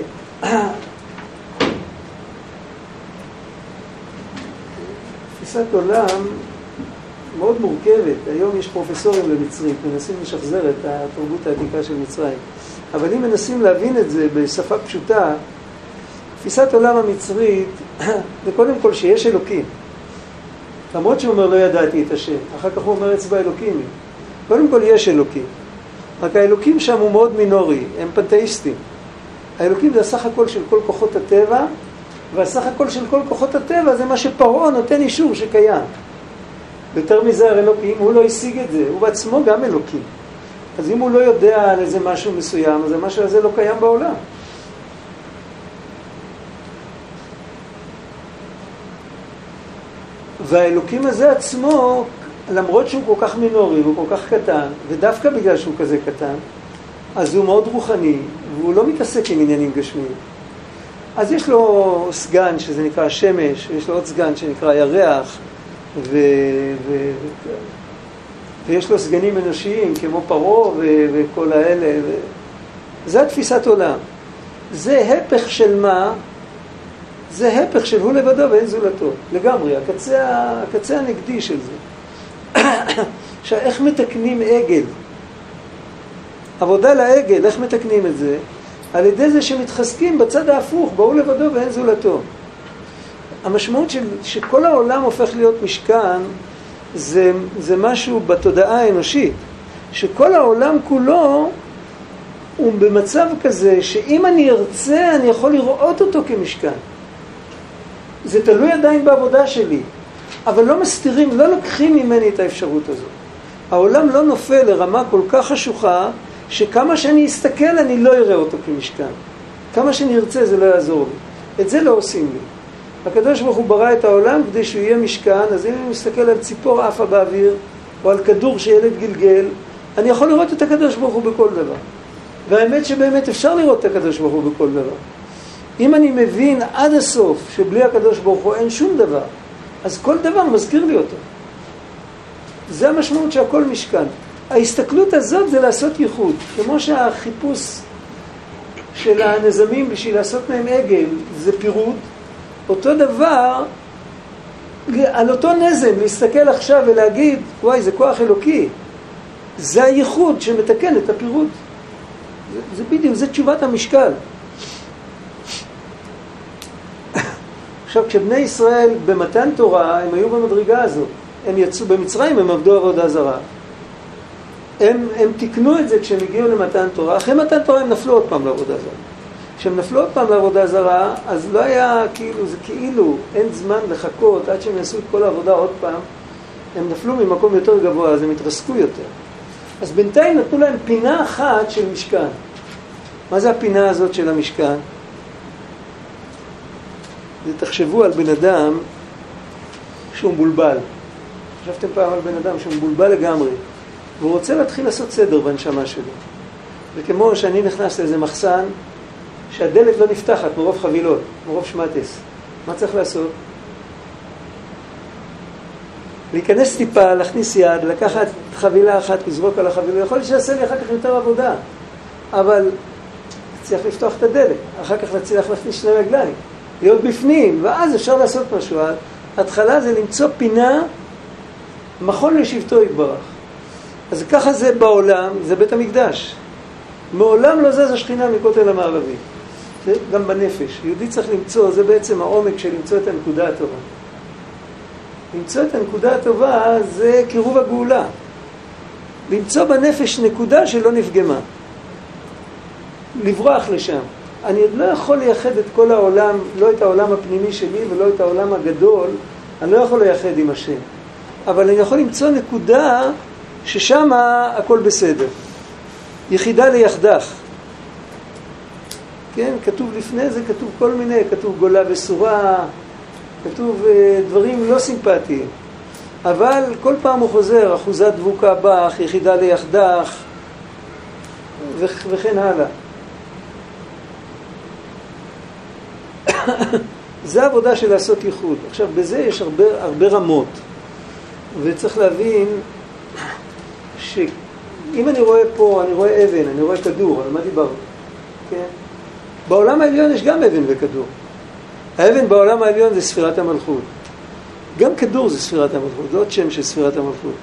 תפיסת עולם מאוד מורכבת. היום יש פרופסורים למצרים, מנסים לשחזר את התרבות העתיקה של מצרים. אבל אם מנסים להבין את זה בשפה פשוטה, תפיסת עולם המצרית זה קודם כל שיש אלוקים. למרות שהוא אומר לא ידעתי את השם, אחר כך הוא אומר אצבע אלוקים. קודם כל יש אלוקים. רק האלוקים שם הוא מאוד מינורי, הם פנתאיסטים. האלוקים זה הסך הכל של כל כוחות הטבע, והסך הכל של כל כוחות הטבע זה מה שפרעה נותן אישור שקיים. יותר מזה אלוקים, הוא לא השיג את זה, הוא בעצמו גם אלוקים. אז אם הוא לא יודע על איזה משהו מסוים, אז המשהו הזה לא קיים בעולם. והאלוקים הזה עצמו, למרות שהוא כל כך מינורי והוא כל כך קטן, ודווקא בגלל שהוא כזה קטן, אז הוא מאוד רוחני, והוא לא מתעסק עם עניינים גשמיים. אז יש לו סגן שזה נקרא השמש, ויש לו עוד סגן שנקרא הירח, ויש לו סגנים אנושיים כמו פרעה וכל האלה. זה התפיסת עולם. זה הפך של מה? זה הפך של הוא לבדו ואין זולתו. לגמרי, הקצה הנגדי של זה. עכשיו, איך מתקנים עגל? עבודה לעגל, איך מתקנים את זה? על ידי זה שמתחזקים בצד ההפוך, באו לבדו ואין זולתו. המשמעות שכל העולם הופך להיות משכן, זה משהו בתודעה האנושית, שכל העולם כולו הוא במצב כזה שאם אני ארצה אני יכול לראות אותו כמשכן. זה תלוי עדיין בעבודה שלי, אבל לא מסתירים, לא לוקחים ממני את האפשרות הזאת. העולם לא נופל לרמה כל כך חשוכה שכמה שאני אסתכל אני לא אראה אותו כמשכן. כמה שאני ארצה זה לא יעזור לי. את זה לא עושים לי. הקדוש ברוך הוא ברא את העולם כדי שהוא יהיה משכן, אז אם אני מסתכל על ציפור עפה באוויר, או על כדור שילד גלגל, אני יכול לראות את הקדוש ברוך הוא בכל דבר. והאמת שבאמת אפשר לראות את הקדוש ברוך הוא בכל דבר. אם אני מבין עד הסוף שבלי הקדוש ברוך הוא אין שום דבר, אז כל דבר מזכיר לי אותו. זה המשמעות שהכל משכן. ההסתכלות הזאת זה לעשות ייחוד. כמו שהחיפוש של הנזמים בשביל לעשות מהם עגל זה פירוד, אותו דבר על אותו נזם להסתכל עכשיו ולהגיד וואי זה כוח אלוקי, זה הייחוד שמתקן את הפירוד. זה בדיוק, זה תשובת המשקל. עכשיו כשבני ישראל במתן תורה הם היו במדרגה הזאת, הם יצאו במצרים, הם עבדו עבודה זרה, הם תיקנו את זה כשהם הגיעו למתן תורה. אחרי מתן תורה הם נפלו עוד פעם לעבודה זרה. כשהם נפלו עוד פעם לעבודה זרה, אז לא היה כאילו, זה כאילו אין זמן לחכות עד שהם יעשו את כל העבודה עוד פעם. הם נפלו ממקום יותר גבוה, אז הם התרסקו יותר. אז בינתיים נתנו להם פינה אחת של משכן. מה זה הפינה הזאת של המשכן? תחשבו על בן אדם שהוא מבולבל. חשבתם פעם על בן אדם שהוא מבולבל לגמרי, והוא רוצה להתחיל לעשות סדר בנשמה שלו. וכמו שאני נכנס לאיזה מחסן, שהדלת לא נפתחת מרוב חבילות, מרוב שמטס. מה צריך לעשות? להיכנס טיפה, להכניס יד, לקחת חבילה אחת, לזרוק על החבילה. יכול להיות שיעשה לי אחר כך יותר עבודה, אבל צריך לפתוח את הדלת. אחר כך צריך להכניס שני רגליים, להיות בפנים, ואז אפשר לעשות משהו. ההתחלה זה למצוא פינה, מכון לשבטו יתברך. אז ככה זה בעולם, זה בית המקדש. מעולם לא זז השכינה מכותל המערבי. גם בנפש. יהודי צריך למצוא, זה בעצם העומק של למצוא את הנקודה הטובה. למצוא את הנקודה הטובה זה קירוב הגאולה. למצוא בנפש נקודה שלא נפגמה. לברוח לשם. אני לא יכול לייחד את כל העולם, לא את העולם הפנימי שלי ולא את העולם הגדול, אני לא יכול לייחד עם השם. אבל אני יכול למצוא נקודה ששם הכל בסדר. יחידה ליחדך. כן, כתוב לפני זה, כתוב כל מיני, כתוב גולה וסורה, כתוב דברים לא סימפטיים. אבל כל פעם הוא חוזר, אחוזת דבוקה בך, יחידה ליחדך, וכן הלאה. זה העבודה של לעשות ייחוד. עכשיו, בזה יש הרבה רמות. וצריך להבין שאם אני רואה פה, אני רואה אבן, אני רואה כדור, על מה דיברנו? כן? בעולם העליון יש גם אבן וכדור. האבן בעולם העליון זה ספירת המלכות. גם כדור זה ספירת המלכות, זה עוד שם של ספירת המלכות.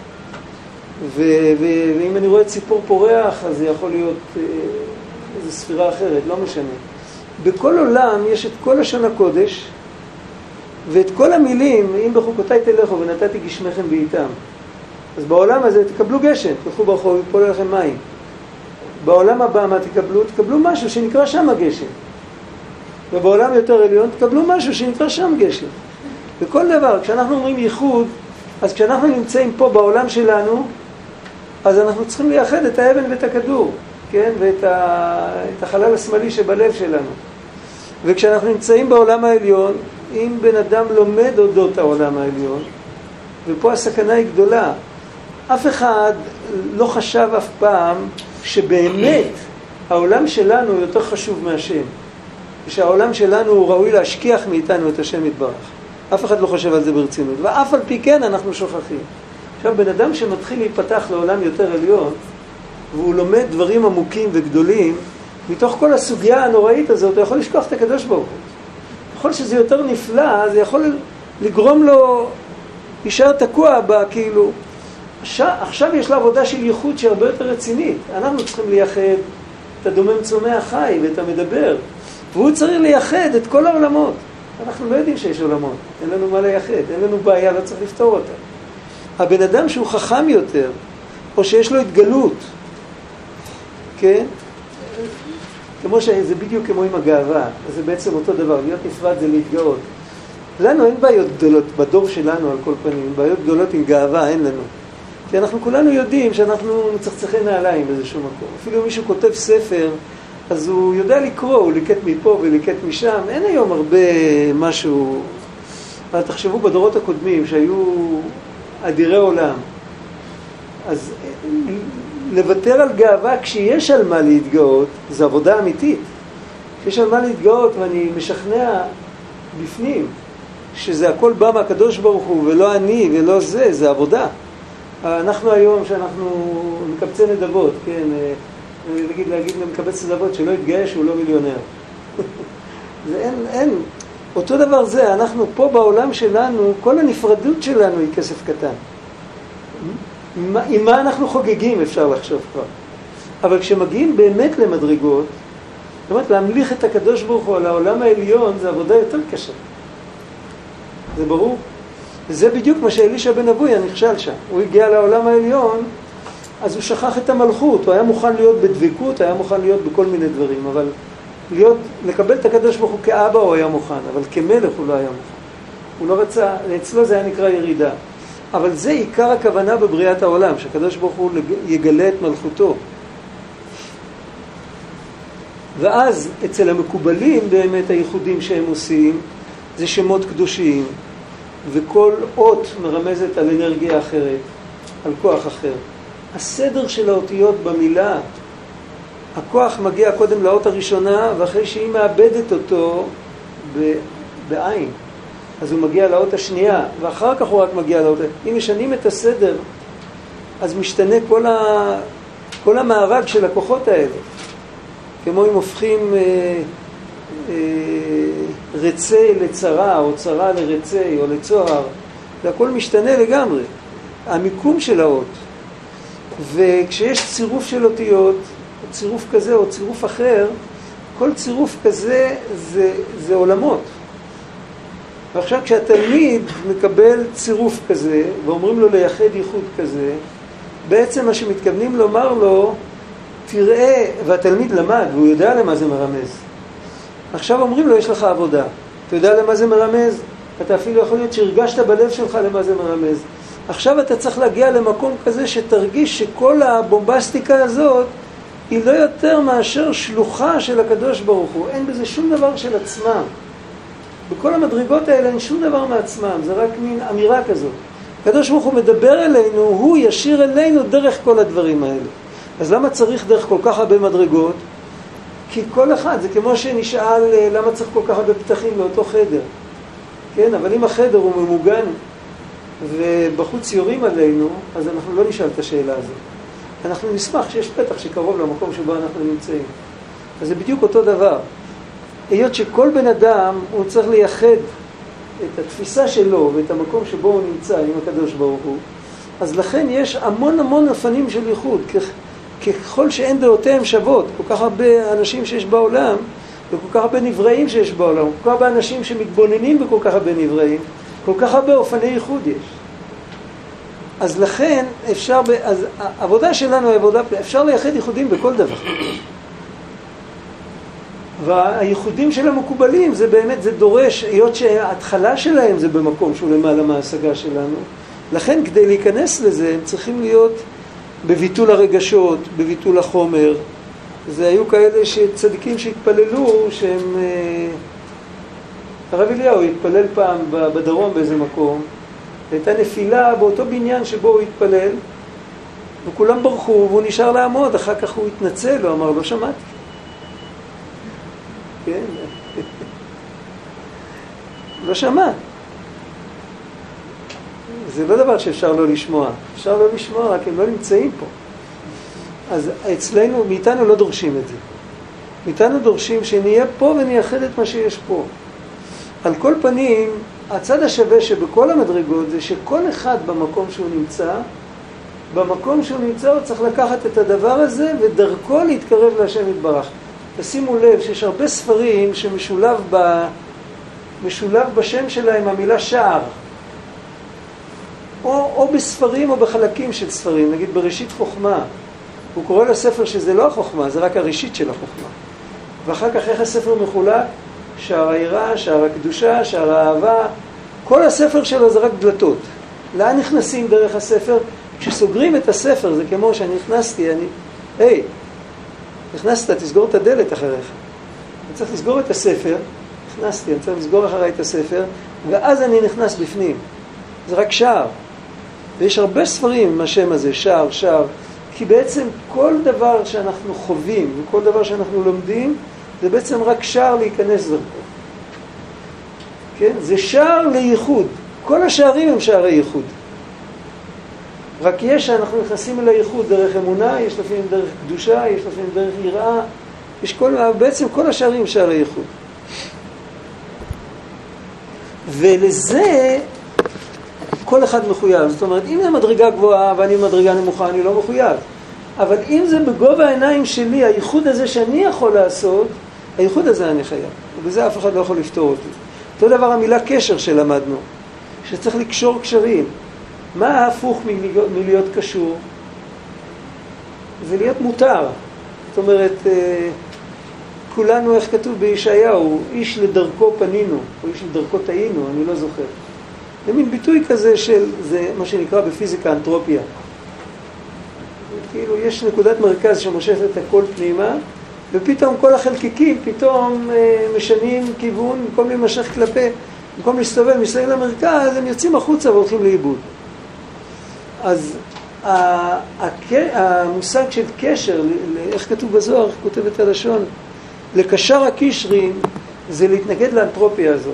ואם אני רואה ציפור פורח, אז זה יכול להיות איזו ספירה אחרת, לא משנה. בכל עולם יש את כל לשון הקודש, ואת כל המילים, אם בחוקותיי תלכו ונתתי גשמכם בעיתם. אז בעולם הזה תקבלו גשם, תלכו ברחוב, יפול לכם מים. בעולם הבא מה תקבלו? תקבלו משהו שנקרא שם הגשם. ובעולם יותר עליון תקבלו משהו שנקרא שם גשם. וכל דבר, כשאנחנו אומרים ייחוד, אז כשאנחנו נמצאים פה בעולם שלנו, אז אנחנו צריכים לייחד את האבן ואת הכדור, כן? ואת החלל השמאלי שבלב שלנו. וכשאנחנו נמצאים בעולם העליון, אם בן אדם לומד אודות העולם העליון, ופה הסכנה היא גדולה, אף אחד לא חשב אף פעם שבאמת העולם שלנו הוא יותר חשוב מהשם. ושהעולם שלנו הוא ראוי להשכיח מאיתנו את השם יתברך. אף אחד לא חושב על זה ברצינות. ואף על פי כן אנחנו שוכחים. עכשיו, בן אדם שמתחיל להיפתח לעולם יותר עליון, והוא לומד דברים עמוקים וגדולים, מתוך כל הסוגיה הנוראית הזאת, הוא יכול לשכוח את הקדוש ברוך הוא. ככל שזה יותר נפלא, זה יכול לגרום לו, יישאר תקוע בה, כאילו. עכשיו יש לה עבודה של ייחוד שהרבה יותר רצינית. אנחנו צריכים לייחד את הדומם צומח חי ואת המדבר, והוא צריך לייחד את כל העולמות. אנחנו לא יודעים שיש עולמות, אין לנו מה לייחד, אין לנו בעיה, לא צריך לפתור אותה. הבן אדם שהוא חכם יותר, או שיש לו התגלות, כן? כמו שזה בדיוק כמו עם הגאווה, אז זה בעצם אותו דבר, להיות נפרד זה להתגאות. לנו אין בעיות גדולות, בדור שלנו על כל פנים, בעיות גדולות עם גאווה אין לנו. כי אנחנו כולנו יודעים שאנחנו מצחצחי נעליים באיזשהו מקום. אפילו מישהו כותב ספר, אז הוא יודע לקרוא, הוא ליקט מפה וליקט משם. אין היום הרבה משהו... אבל תחשבו בדורות הקודמים שהיו אדירי עולם. אז לוותר על גאווה כשיש על מה להתגאות, זו עבודה אמיתית. כשיש על מה להתגאות ואני משכנע בפנים, שזה הכל בא מהקדוש ברוך הוא ולא אני ולא זה, זה עבודה. אנחנו היום שאנחנו מקבצי נדבות, כן, להגיד למקבץ נדבות שלא יתגאה שהוא לא מיליונר. זה אין, אותו דבר זה, אנחנו פה בעולם שלנו, כל הנפרדות שלנו היא כסף קטן. עם מה אנחנו חוגגים אפשר לחשוב כבר. אבל כשמגיעים באמת למדרגות, זאת אומרת, להמליך את הקדוש ברוך הוא על העולם העליון, זה עבודה יותר קשה. זה ברור? וזה בדיוק מה שאלישע בן אבויה נכשל שם. הוא הגיע לעולם העליון, אז הוא שכח את המלכות. הוא היה מוכן להיות בדבקות, היה מוכן להיות בכל מיני דברים, אבל לקבל את הקדוש ברוך הוא כאבא הוא היה מוכן, אבל כמלך הוא לא היה מוכן. הוא לא רצה, אצלו זה היה נקרא ירידה. אבל זה עיקר הכוונה בבריאת העולם, שהקדוש ברוך הוא יגלה את מלכותו. ואז אצל המקובלים באמת הייחודים שהם עושים, זה שמות קדושים, וכל אות מרמזת על אנרגיה אחרת, על כוח אחר. הסדר של האותיות במילה, הכוח מגיע קודם לאות הראשונה, ואחרי שהיא מאבדת אותו בעין, אז הוא מגיע לאות השנייה, ואחר כך הוא רק מגיע לאות... אם משנים את הסדר, אז משתנה כל המארג של הכוחות האלה. כמו אם הופכים רצי לצרה, או צרה לרצי, או לצוהר, זה הכל משתנה לגמרי. המיקום של האות. וכשיש צירוף של אותיות, צירוף כזה או צירוף אחר, כל צירוף כזה זה עולמות. ועכשיו כשהתלמיד מקבל צירוף כזה, ואומרים לו לייחד ייחוד כזה, בעצם מה שמתכוונים לומר לו, תראה, והתלמיד למד, והוא יודע למה זה מרמז. עכשיו אומרים לו, יש לך עבודה. אתה יודע למה זה מרמז? אתה אפילו יכול להיות שהרגשת בלב שלך למה זה מרמז. עכשיו אתה צריך להגיע למקום כזה שתרגיש שכל הבומבסטיקה הזאת היא לא יותר מאשר שלוחה של הקדוש ברוך הוא. אין בזה שום דבר של עצמם. בכל המדרגות האלה אין שום דבר מעצמם. זה רק מין אמירה כזאת. הקדוש ברוך הוא מדבר אלינו, הוא ישיר אלינו דרך כל הדברים האלה. אז למה צריך דרך כל כך הרבה מדרגות? כי כל אחד, זה כמו שנשאל למה צריך כל כך הרבה פתחים לאותו חדר. כן, אבל אם החדר הוא ממוגן ובחוץ יורים עלינו, אז אנחנו לא נשאל את השאלה הזאת. אנחנו נשמח שיש פתח שקרוב למקום שבו אנחנו נמצאים. אז זה בדיוק אותו דבר. היות שכל בן אדם הוא צריך לייחד את התפיסה שלו ואת המקום שבו הוא נמצא עם הקדוש ברוך הוא, אז לכן יש המון המון אופנים של ייחוד. ככל שאין דעותיהם שוות, כל כך הרבה אנשים שיש בעולם, וכל כך הרבה נבראים שיש בעולם, כל כך הרבה אנשים שמתבוננים בכל כך הרבה נבראים, כל כך הרבה אופני ייחוד יש. אז לכן אפשר, אז העבודה שלנו, אפשר לייחד ייחודים בכל דבר. והייחודים של המקובלים, זה באמת, זה דורש, היות שההתחלה שלהם זה במקום שהוא למעלה מההשגה שלנו, לכן כדי להיכנס לזה הם צריכים להיות בביטול הרגשות, בביטול החומר. זה היו כאלה שצדיקים שהתפללו, שהם... הרב אליהו התפלל פעם בדרום באיזה מקום, הייתה נפילה באותו בניין שבו הוא התפלל, וכולם ברחו והוא נשאר לעמוד, אחר כך הוא התנצל, הוא אמר, לא שמעתי. כן? לא שמע. זה לא דבר שאפשר לא לשמוע. אפשר לא לשמוע, רק הם לא נמצאים פה. אז אצלנו, מאיתנו לא דורשים את זה. מאיתנו דורשים שנהיה פה ונייחד את מה שיש פה. על כל פנים, הצד השווה שבכל המדרגות זה שכל אחד במקום שהוא נמצא, במקום שהוא נמצא הוא צריך לקחת את הדבר הזה ודרכו להתקרב להשם יתברך. תשימו לב שיש הרבה ספרים שמשולב בשם שלהם המילה שער. או בספרים או בחלקים של ספרים, נגיד בראשית חוכמה. הוא קורא לספר שזה לא החוכמה, זה רק הראשית של החוכמה. ואחר כך איך הספר מחולק? שער היראה, שער הקדושה, שער האהבה. כל הספר שלו זה רק דלתות. לאן נכנסים דרך הספר? כשסוגרים את הספר, זה כמו שאני נכנסתי, נכנסת, תסגור את הדלת אחריך. אני צריך לסגור את הספר, נכנסתי, אני צריך לסגור אחריי את הספר, ואז אני נכנס בפנים. זה רק שער. ויש הרבה ספרים עם השם הזה, שער, שער. כי בעצם כל דבר שאנחנו חווים וכל דבר שאנחנו לומדים, זה בעצם רק שער להיכנס דרכו. כן? זה שער לייחוד. כל השערים הם שערי ייחוד. רק יש שאנחנו נכנסים אל הייחוד דרך אמונה, יש לפעמים דרך קדושה, יש לפעמים דרך יראה, בעצם כל השערים שערי ייחוד. ולזה כל אחד מחויב. זאת אומרת, אם זה מדרגה גבוהה ואני מדרגה נמוכה, אני לא מחויב. אבל אם זה בגובה העיניים שלי, הייחוד הזה שאני יכול לעשות, הייחוד הזה אני חייב. ובזה אף אחד לא יכול לפתור אותי. אותו דבר המילה קשר שלמדנו, שצריך לקשור קשרים. מה ההפוך מלהיות קשור? זה להיות מותר. זאת אומרת, כולנו, איך כתוב בישעיהו, איש לדרכו פנינו, או איש לדרכו טעינו, אני לא זוכר. זה מין ביטוי כזה של, זה מה שנקרא בפיזיקה אנטרופיה. כאילו יש נקודת מרכז שמושכת את הכל פנימה, ופתאום כל החלקיקים פתאום משנים כיוון, במקום להימשך כלפי, במקום להסתובב מסביב למרכז, הם יוצאים החוצה והולכים לאיבוד. אז המושג של קשר, איך כתוב בזוהר, איך כותבת הלשון, לקשר הקישרים, זה להתנגד לאנטרופיה הזאת,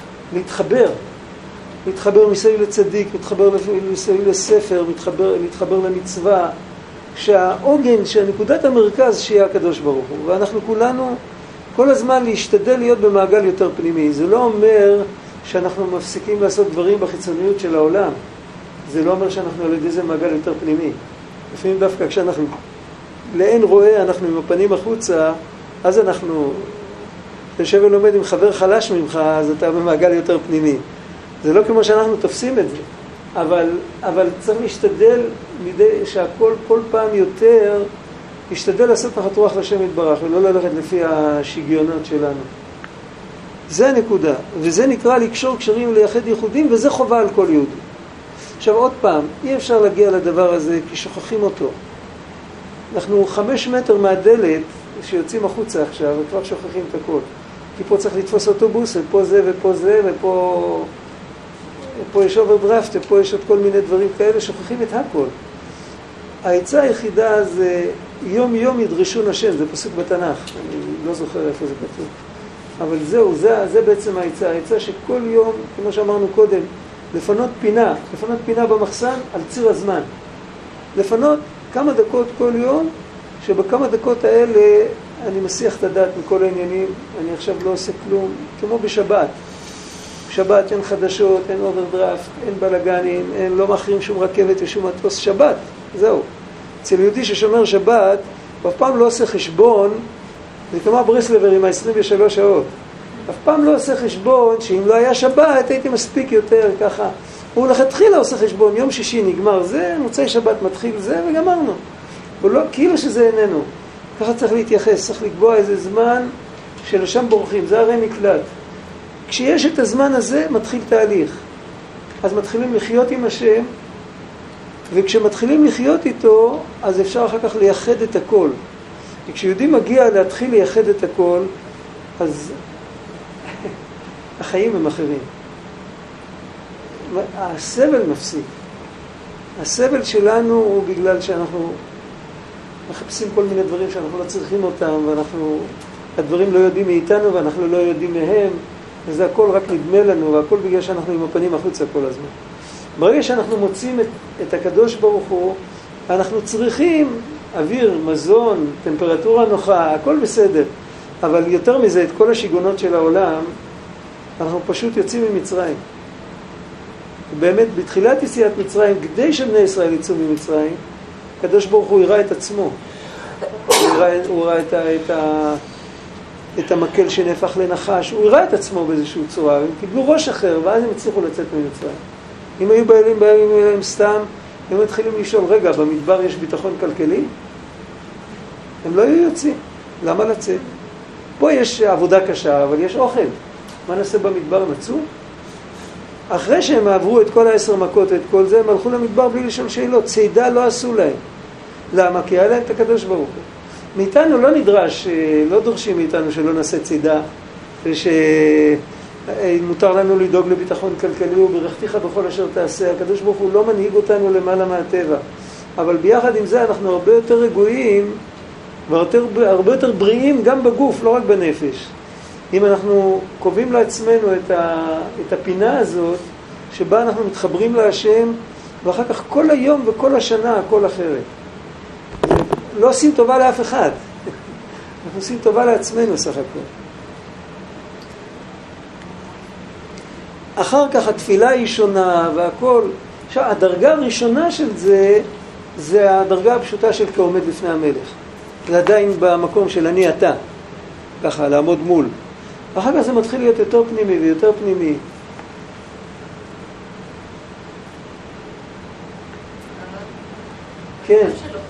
להתחבר מסביב לצדיק, להתחבר מסביב לספר, להתחבר למצווה, שהעוגן, שהנקודת המרכז שיהיה הקדוש ברוך הוא. ואנחנו כולנו כל הזמן להשתדל להיות במעגל יותר פנימי. זה לא אומר שאנחנו מפסיקים לעשות דברים בחיצוניות של העולם. זה לא אומר שאנחנו על ידי זה מעגל יותר פנימי. לפעמים דווקא כשאנחנו לאין רואה, אנחנו עם הפנים החוצה, אז אנחנו, יושב ולומד עם חבר חלש ממך, אז אתה במעגל יותר פנימי. זה לא כמו שאנחנו תופסים את זה. אבל צריך להשתדל שהכל כל פעם יותר, להשתדל לעשות נחת רוח לשם יתברך, ולא ללכת לפי השיגיונות שלנו. זה הנקודה, וזה נקרא לקשור קשרים לייחד ייחודים, וזה חובה על כל יהודי. עכשיו עוד פעם, אי אפשר להגיע לדבר הזה כי שוכחים אותו. אנחנו 5 מטר מהדלת שיוצאים החוצה עכשיו, וכבר שוכחים את הכל. כי פה צריך לתפוס אוטובוס, ופה זה ופה זה, ופה יש אוברדרפט, ופה יש עוד כל מיני דברים כאלה, שוכחים את הכל. העצה היחידה זה יום יום ידרשו השם, זה פסוק בתנ"ך, אני לא זוכר איפה זה כתוב. אבל זהו, זה בעצם העצה שכל יום, כמו שאמרנו קודם, לפנות פינה במחסן על ציר הזמן. לפנות כמה דקות כל יום, שבכמה דקות האלה אני מסיח את הדעת מכל העניינים, אני עכשיו לא עושה כלום, כמו בשבת. בשבת אין חדשות, אין אוברדרפט, אין בלגנים, לא מאחרים שום רכבת ושום מטוס. שבת, זהו. אצל יהודי ששומר שבת, הוא אף פעם לא עושה חשבון, זה כמו ברסלבר עם ה-23 שעות. אף פעם לא עושה חשבון שאם לא היה שבת הייתי מספיק יותר ככה. הוא לכתחילה עושה חשבון, יום שישי נגמר זה, מוצאי שבת מתחיל זה וגמרנו. הוא לא, כאילו שזה איננו. ככה צריך להתייחס, צריך לקבוע איזה זמן שלשם בורחים, זה הרי מקלט. כשיש את הזמן הזה מתחיל תהליך. אז מתחילים לחיות עם השם, וכשמתחילים לחיות איתו, אז אפשר אחר כך לייחד את הכל. וכשיהודי מגיע להתחיל לייחד את הכל, אז החיים הם אחרים. הסבל מפסיק. הסבל שלנו הוא בגלל שאנחנו מחפשים כל מיני דברים שאנחנו לא צריכים אותם, הדברים לא יודעים מאיתנו ואנחנו לא יודעים מהם, וזה הכל רק נדמה לנו, והכל בגלל שאנחנו עם הפנים החוצה כל הזמן. ברגע שאנחנו מוצאים את הקדוש ברוך הוא, אנחנו צריכים אוויר, מזון, טמפרטורה נוחה, הכל בסדר. אבל יותר מזה, את כל השיגונות של העולם, אנחנו פשוט יוצאים ממצרים. באמת, בתחילת יציאת מצרים, כדי שבני ישראל יצאו ממצרים, הקדוש ברוך הוא יראה את עצמו. הוא ראה את המקל שנהפך לנחש, הוא הראה את עצמו באיזושהי צורה, הם קיבלו ראש אחר, ואז הם הצליחו לצאת ממצרים. אם היו באים אליהם סתם, הם מתחילים לשאול, רגע, במדבר יש ביטחון כלכלי? הם לא היו יוצאים. למה לצאת? פה יש עבודה קשה, אבל יש אוכל. מה נעשה במדבר? נצאו? אחרי שהם עברו את כל 10 מכות ואת כל זה, הם הלכו למדבר בלי לשאול שאלות. צידה לא עשו להם. למה? כי היה להם את הקדוש ברוך הוא. מאיתנו לא נדרש, לא דורשים מאיתנו שלא נעשה צידה, ושמותר לנו לדאוג לביטחון כלכלי, וברכתיך בכל אשר תעשה. הקדוש ברוך הוא לא מנהיג אותנו למעלה מהטבע. אבל ביחד עם זה אנחנו הרבה יותר רגועים, והרבה יותר בריאים גם בגוף, לא רק בנפש. אם אנחנו קובעים לעצמנו את הפינה הזאת, שבה אנחנו מתחברים להשם, ואחר כך כל היום וכל השנה הכל אחרת. לא עושים טובה לאף אחד. אנחנו עושים טובה לעצמנו סך הכל. אחר כך התפילה היא שונה והכל. עכשיו, הדרגה הראשונה של זה הדרגה הפשוטה של כעומד לפני המלך. זה עדיין במקום של אני אתה. ככה, לעמוד מול. אחר כך זה מתחיל להיות יותר פנימי ויותר פנימי. כן.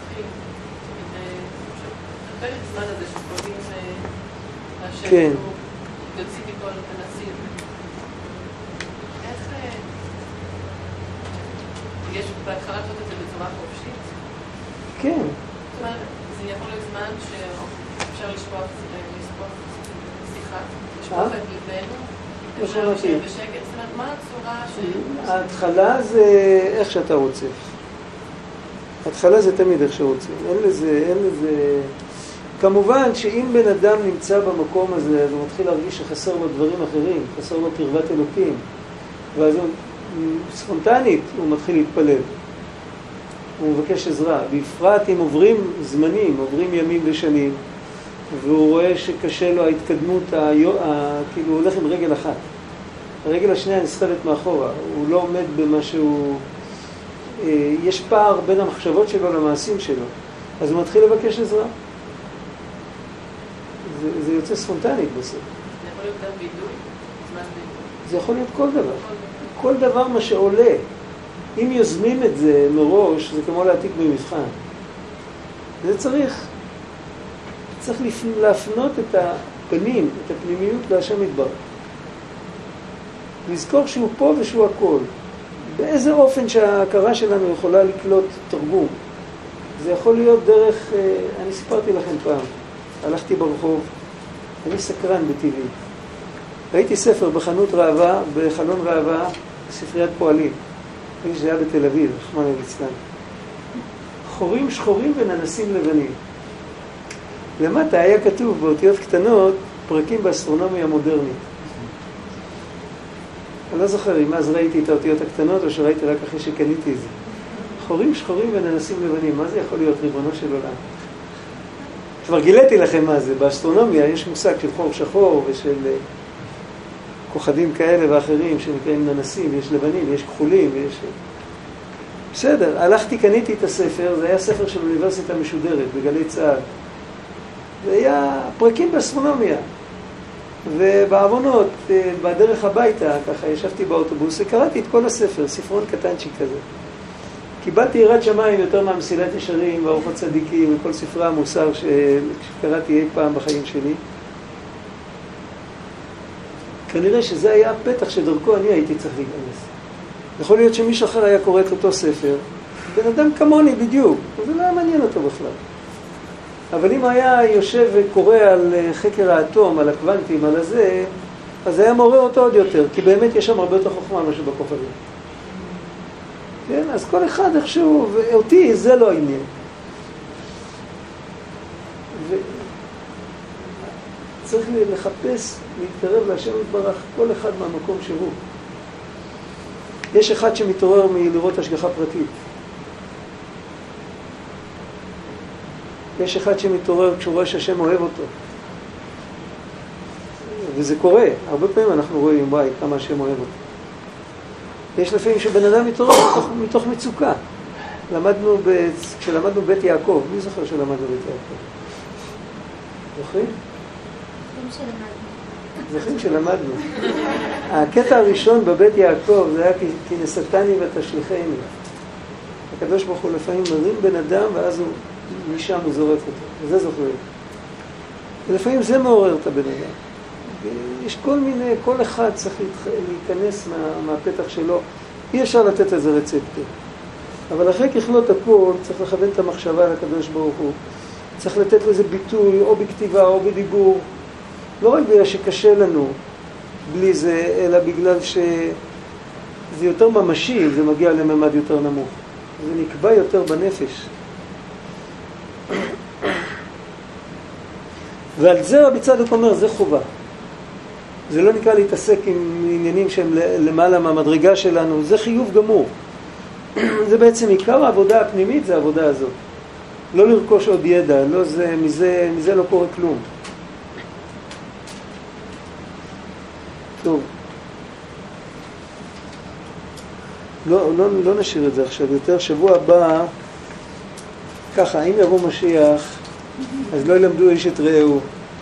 כן. יוצאים מכל מנסים. איך... יש בהתחלה לעשות את זה בצורה חופשית? כן. זאת אומרת, זה יכול להיות זמן שאפשר לשפוך שיחה, לשפוך את ליבנו, אפשר לשבת בשקט. זאת אומרת, מה הצורה ש... ההתחלה זה איך שאתה רוצה. ההתחלה זה תמיד איך שרוצים. אין לזה... כמובן שאם בן אדם נמצא במקום הזה, אז הוא מתחיל להרגיש שחסר לו דברים אחרים, חסר לו קרבת אלוקים. ואז הוא ספונטנית, הוא מתחיל להתפלל. הוא מבקש עזרה. בפרט אם עוברים זמנים, עוברים ימים ושנים, והוא רואה שקשה לו ההתקדמות, כאילו הוא הולך עם רגל אחת. הרגל השנייה נסחבת מאחורה. הוא לא עומד במה שהוא... יש פער בין המחשבות שלו למעשים שלו. אז הוא מתחיל לבקש עזרה. זה יוצא ספונטנית בסוף. זה יכול להיות גם בידוי? זה יכול להיות כל דבר. כל דבר מה שעולה. אם יוזמים את זה מראש, זה כמו להעתיק במבחן. זה צריך להפנות את הפנים, את הפנימיות להשם יתברך. לזכור שהוא פה ושהוא הכל. באיזה אופן שההכרה שלנו יכולה לקלוט תרגום. זה יכול להיות דרך, אני סיפרתי לכם פעם, הלכתי ברחוב, אני סקרן בטבעי. ראיתי ספר בחנות ראווה, בחלון ראווה, בספריית פועלים. ראיתי שזה היה בתל אביב, רחמנא ליצלן. חורים שחורים וננסים לבנים. למטה היה כתוב באותיות קטנות, פרקים באסטרונומיה המודרנית. אני לא זוכר אם אז ראיתי את האותיות הקטנות או שראיתי רק אחרי שקניתי את זה. חורים שחורים וננסים לבנים, מה זה יכול להיות ריבונו של עולם? כבר גיליתי לכם מה זה, באסטרונומיה יש מושג של חור שחור ושל כוכבים כאלה ואחרים שנקראים ננסים, יש לבנים, יש כחולים, יש... בסדר, הלכתי, קניתי את הספר, זה היה ספר של אוניברסיטה משודרת בגלי צה"ל. זה היה פרקים באסטרונומיה. ובעוונות, בדרך הביתה, ככה ישבתי באוטובוס וקראתי את כל הספר, ספרון קטנצ'יק כזה. קיבלתי יראת שמיים יותר מהמסילת ישרים וארוחות צדיקים וכל ספרי המוסר שקראתי אי פעם בחיים שלי. כנראה שזה היה הפתח שדרכו אני הייתי צריך להיכנס. יכול להיות שמישהו אחר היה קורא את אותו ספר, בן אדם כמוני בדיוק, זה לא היה מעניין אותו בכלל. אבל אם היה יושב וקורא על חקר האטום, על הקוונטים, על הזה, אז היה מעורר אותו עוד יותר, כי באמת יש שם הרבה יותר חוכמה משהו בכוכבים. כן? אז כל אחד איכשהו, ואותי זה לא העניין. צריך לחפש, להתקרב להשם יתברך, כל אחד מהמקום שהוא. יש אחד שמתעורר מלראות השגחה פרטית. יש אחד שמתעורר כשהוא רואה שהשם אוהב אותו. וזה קורה. הרבה פעמים אנחנו רואים, וואי, כמה השם אוהב אותו. יש לפעמים שבן אדם מתעורר מתוך מצוקה. כשלמדנו בית יעקב, מי זוכר שלמדנו בית יעקב? זוכרים? זוכרים שלמדנו. הקטע הראשון בבית יעקב זה היה כי נסתני ותשליכני. הקדוש ברוך הוא לפעמים מרים בן אדם ואז משם הוא זורק אותו. וזה זוכרים. ולפעמים זה מעורר את הבן אדם. יש כל אחד צריך להיכנס מהפתח שלו. אי אפשר לתת איזה רצפט. אבל אחרי ככלות הכל צריך לכוון את המחשבה לקדוש ברוך הוא. צריך לתת לזה ביטוי או בכתיבה או בדיבור. לא רק בגלל שקשה לנו בלי זה, אלא בגלל שזה יותר ממשי, זה מגיע לממד יותר נמוך. זה נקבע יותר בנפש. ועל זה רבי צדוק אומר, זה חובה. זה לא נקרא להתעסק עם עניינים שהם למעלה מהמדרגה שלנו, זה חיוב גמור. זה בעצם עיקר העבודה הפנימית, זה העבודה הזאת. לא לרכוש עוד ידע, לא זה, מזה לא קורה כלום. טוב. לא נשאיר את זה עכשיו יותר. שבוע הבא, ככה, אם יבוא משיח, אז לא ילמדו איש את רעהו.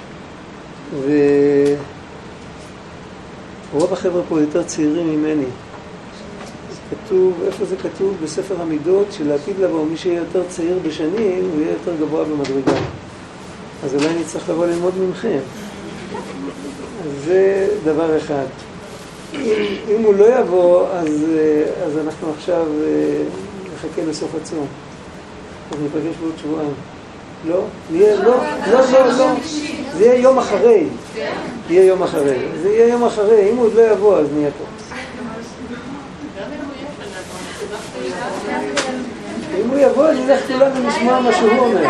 ורוב החבר'ה פה יותר צעירים ממני. כתוב, איפה זה כתוב? בספר המידות, שלעתיד לבוא, מי שיהיה יותר צעיר בשנים, הוא יהיה יותר גבוה במדרגה. אז אולי אני צריך לבוא ללמוד ממכם. אז זה דבר אחד. אם הוא לא יבוא, אז אנחנו עכשיו נחכה לסוף הצום. אז ניפגש בעוד שבועיים. לא? זה יהיה יום אחרי. זה יהיה יום אחרי. אם הוא עוד לא יבוא, אז נהיה פה. אם הוא יבוא, אני אלך כולנו לשמוע מה שהוא אומר.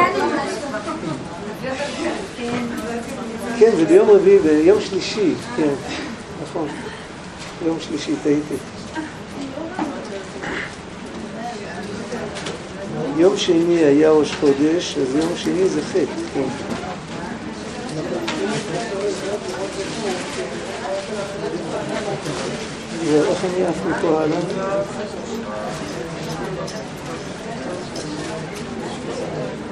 כן, זה ביום רביעי, ביום שלישי. כן, נכון. יום שלישי, טעיתי. יום שני היה ראש חודש, אז יום שני זה חטא, כן. ואיך אני אף מפה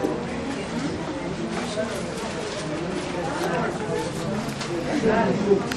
הלאה?